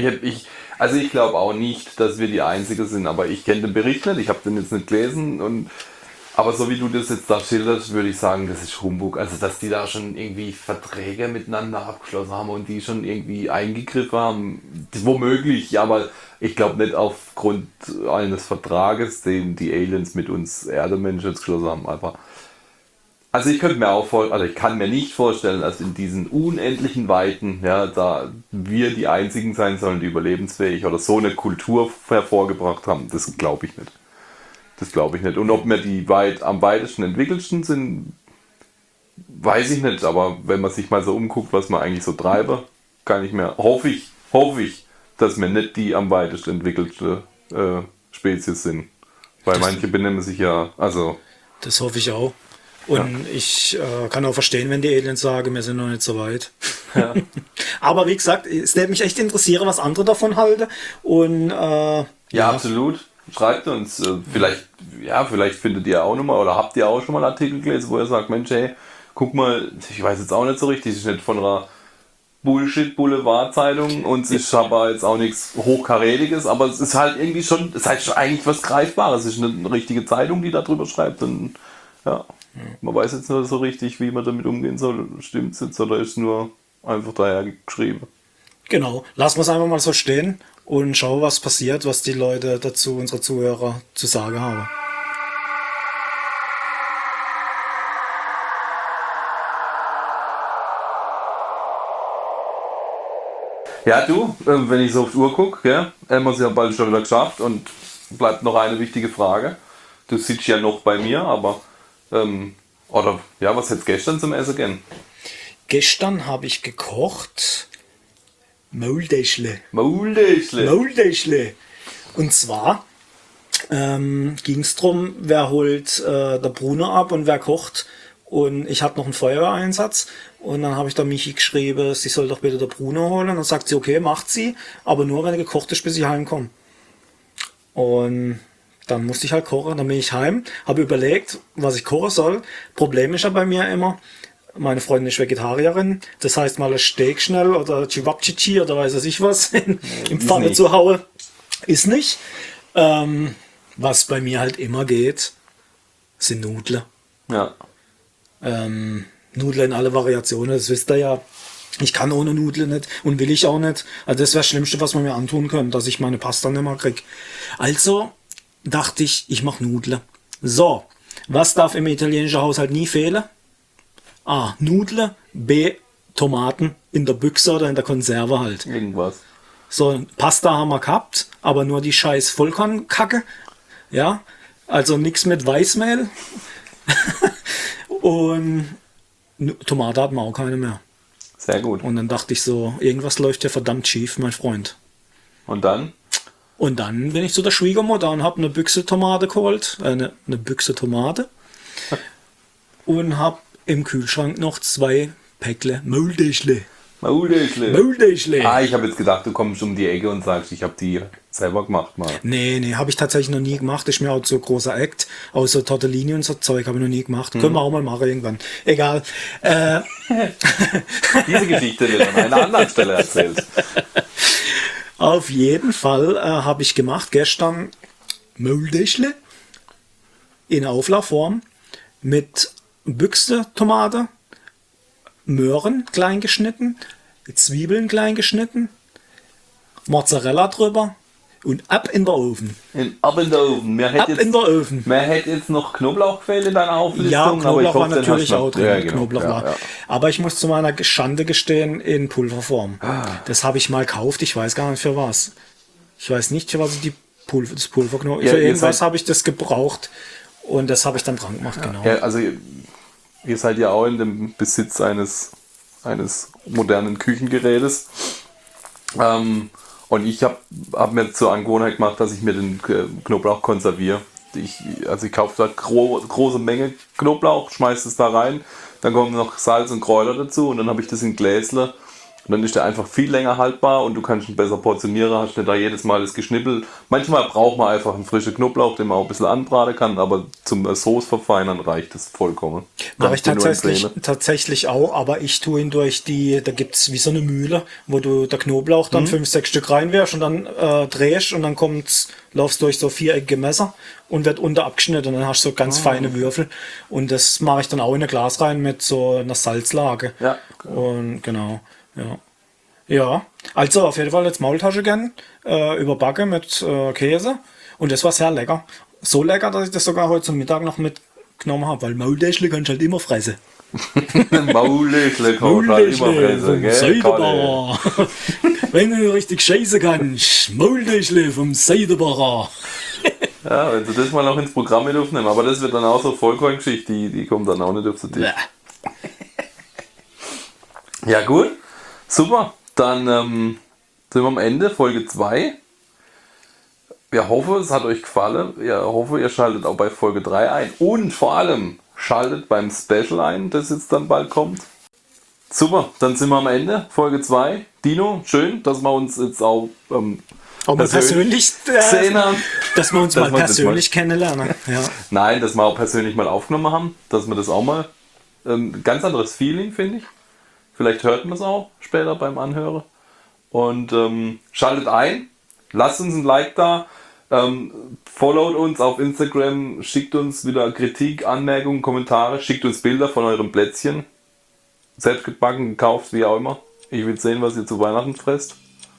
[SPEAKER 1] Ich glaube auch nicht, dass wir die Einzige sind, aber ich kenne den Bericht nicht, ich habe den jetzt nicht gelesen aber so wie du das jetzt da schilderst, würde ich sagen, das ist Humbug. Also, dass die da schon irgendwie Verträge miteinander abgeschlossen haben und die schon irgendwie eingegriffen haben, womöglich, aber ich glaube nicht aufgrund eines Vertrages, den die Aliens mit uns Erdemenschen geschlossen haben. Einfach. Also, ich kann mir nicht vorstellen, dass in diesen unendlichen Weiten, ja, da wir die Einzigen sein sollen, die überlebensfähig oder so eine Kultur hervorgebracht haben. Das glaube ich nicht. Das glaube ich nicht. Und ob wir die am weitesten entwickelsten sind, weiß ich nicht. Aber wenn man sich mal so umguckt, was man eigentlich so treibe, hoffe ich, dass wir nicht die am weitesten entwickelte Spezies sind. Weil manche benennen sich ja, also...
[SPEAKER 2] Das hoffe ich auch. Und ich kann auch verstehen, wenn die Aliens sagen, wir sind noch nicht so weit. Ja. Aber wie gesagt, es würde mich echt interessieren, was andere davon halten. Und
[SPEAKER 1] ja, absolut. Schreibt uns, vielleicht findet ihr auch nochmal oder habt ihr auch schon mal einen Artikel gelesen, wo ihr sagt, Mensch, hey, guck mal, ich weiß jetzt auch nicht so richtig, es ist nicht von einer Bullshit-Boulevard-Zeitung und es ist aber jetzt auch nichts Hochkarätiges, aber es ist halt irgendwie schon, es ist halt schon eigentlich was Greifbares, es ist eine richtige Zeitung, die da drüber schreibt und ja, man weiß jetzt nur so richtig, wie man damit umgehen soll, stimmt es jetzt oder ist nur einfach daher geschrieben.
[SPEAKER 2] Genau, lassen wir es einfach mal so stehen. Und schau, was passiert, was die Leute dazu, unsere Zuhörer, zu sagen haben.
[SPEAKER 1] Ja, du, wenn ich so auf die Uhr gucke, haben wir es ja bald schon wieder geschafft und bleibt noch eine wichtige Frage. Du sitzt ja noch bei mir, aber was hättest du gestern zum Essen gern?
[SPEAKER 2] Gestern habe ich gekocht Maultäschle. Und zwar ging es darum, wer holt der Bruno ab und wer kocht. Und ich hatte noch einen Feuerwehreinsatz. Und dann habe ich da Michi geschrieben, sie soll doch bitte der Bruno holen. Und dann sagt sie, okay, macht sie. Aber nur, wenn er gekocht ist, bis ich heimkomme. Und dann musste ich halt kochen. Dann bin ich heim, habe überlegt, was ich kochen soll. Problem ist ja bei mir immer, meine Freundin ist Vegetarierin, das heißt mal ein Steak schnell oder Chivapchichi oder weiß ich was im Pfanne zu hauen, ist nicht. Was bei mir halt immer geht, sind Nudeln.
[SPEAKER 1] Ja.
[SPEAKER 2] Nudeln in alle Variationen, das wisst ihr ja. Ich kann ohne Nudeln nicht und will ich auch nicht. Also das wäre das Schlimmste, was man mir antun könnte, dass ich meine Pasta nicht mehr kriege. Also dachte ich mache Nudeln. So, was darf im italienischen Haushalt nie fehlen? Nudeln, B, Tomaten in der Büchse oder in der Konserve halt.
[SPEAKER 1] Irgendwas.
[SPEAKER 2] So, Pasta haben wir gehabt, aber nur die scheiß Vollkornkacke. Ja, also nichts mit Weißmehl. Und Tomate hatten wir auch keine mehr.
[SPEAKER 1] Sehr gut.
[SPEAKER 2] Und dann dachte ich so, irgendwas läuft ja verdammt schief, mein Freund.
[SPEAKER 1] Und dann?
[SPEAKER 2] Und dann bin ich zu der Schwiegermutter und habe eine Büchse Tomate geholt, eine Büchse Tomate. Und habe im Kühlschrank noch 2 Päckle Maultäschle. Maultäschle.
[SPEAKER 1] Ah, ich habe jetzt gedacht, du kommst um die Ecke und sagst, ich habe die selber gemacht mal.
[SPEAKER 2] Nee, habe ich tatsächlich noch nie gemacht. Ist mir auch so ein großer Act. Außer Tortellini und so Zeug habe ich noch nie gemacht. Können wir auch mal machen irgendwann. Egal.
[SPEAKER 1] Diese Geschichte wird an einer anderen Stelle erzählt.
[SPEAKER 2] Auf jeden Fall habe ich gemacht gestern Maultäschle in Auflaufform mit Büchse Tomate, Möhren klein geschnitten, Zwiebeln klein geschnitten, Mozzarella drüber und ab in der Ofen.
[SPEAKER 1] Ab in der Ofen. Man hätte jetzt noch Knoblauch gefehlt in deiner Auflistung.
[SPEAKER 2] Ja, Knoblauch war natürlich auch drin.
[SPEAKER 1] Ja, genau.
[SPEAKER 2] Knoblauch war.
[SPEAKER 1] Ja.
[SPEAKER 2] Aber ich muss zu meiner Schande gestehen, in Pulverform. Das habe ich mal gekauft, ich weiß gar nicht für was. Ich weiß nicht, für was ich das Pulverknoblauch...
[SPEAKER 1] Ja,
[SPEAKER 2] für irgendwas habe ich das gebraucht und das habe ich dann dran gemacht, genau.
[SPEAKER 1] Ja, also ihr seid ja auch in dem Besitz eines modernen Küchengerätes. Und ich hab mir zur Angewohnheit gemacht, dass ich mir den Knoblauch konserviere. Ich kaufe da große Menge Knoblauch, schmeiße es da rein, dann kommen noch Salz und Kräuter dazu und dann habe ich das in Gläsle. Und dann ist der einfach viel länger haltbar und du kannst ihn besser portionieren, hast nicht da jedes Mal das Geschnippel. Manchmal braucht man einfach einen frischen Knoblauch, den man auch ein bisschen anbraten kann, aber zum Sauce verfeinern reicht das vollkommen.
[SPEAKER 2] Mache ich tatsächlich auch, aber ich tue ihn durch da gibt es wie so eine Mühle, wo du der Knoblauch dann 5, 6 Stück reinwirfst und dann drehst und dann laufst durch so viereckige Messer und wird unter abgeschnitten und dann hast du so ganz feine Würfel und das mache ich dann auch in ein Glas rein mit so einer Salzlage.
[SPEAKER 1] Ja.
[SPEAKER 2] Und genau. Ja, also auf jeden Fall jetzt Maultasche gern, überbacken mit Käse und das war sehr lecker. So lecker, dass ich das sogar heute zum Mittag noch mitgenommen habe, weil Maultäschle kannst du halt immer fressen.
[SPEAKER 1] Maultäschle kannst du halt immer fressen, gell?
[SPEAKER 2] Seidebacher. Wenn du richtig scheiße kannst, Maultäschle vom Seidebacher.
[SPEAKER 1] Ja, wenn sie das mal noch ins Programm mit aufnehmen, aber das wird dann auch so Vollkorngeschichte, die kommt dann auch nicht auf den Tisch. Ja gut. Super, dann sind wir am Ende, Folge 2. Wir hoffen, es hat euch gefallen. Wir hoffen, ihr schaltet auch bei Folge 3 ein. Und vor allem, schaltet beim Special ein, das jetzt dann bald kommt. Super, dann sind wir am Ende, Folge 2. Dino, schön, dass wir uns jetzt auch
[SPEAKER 2] mal persönlich
[SPEAKER 1] gesehen haben.
[SPEAKER 2] Dass wir uns mal persönlich kennenlernen. Ja.
[SPEAKER 1] Nein, dass wir auch persönlich mal aufgenommen haben. Dass wir das auch mal... ganz anderes Feeling, finde ich. Vielleicht hört man es auch später beim Anhören. Und schaltet ein, lasst uns ein Like da, followt uns auf Instagram, schickt uns wieder Kritik, Anmerkungen, Kommentare, schickt uns Bilder von eurem Plätzchen. Selbst gebacken, gekauft, wie auch immer. Ich will sehen, was ihr zu Weihnachten fresst.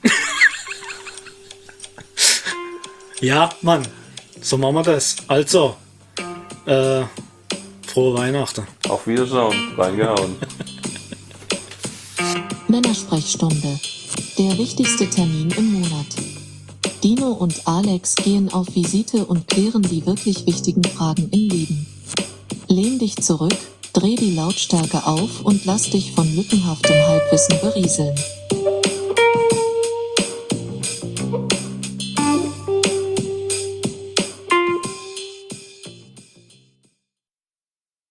[SPEAKER 2] Ja, Mann, so machen wir das. Also, frohe Weihnachten.
[SPEAKER 1] Auf Wiederschauen, reingehauen.
[SPEAKER 3] Männersprechstunde. Der wichtigste Termin im Monat. Dino und Alex gehen auf Visite und klären die wirklich wichtigen Fragen im Leben. Lehn dich zurück, dreh die Lautstärke auf und lass dich von lückenhaftem Halbwissen berieseln.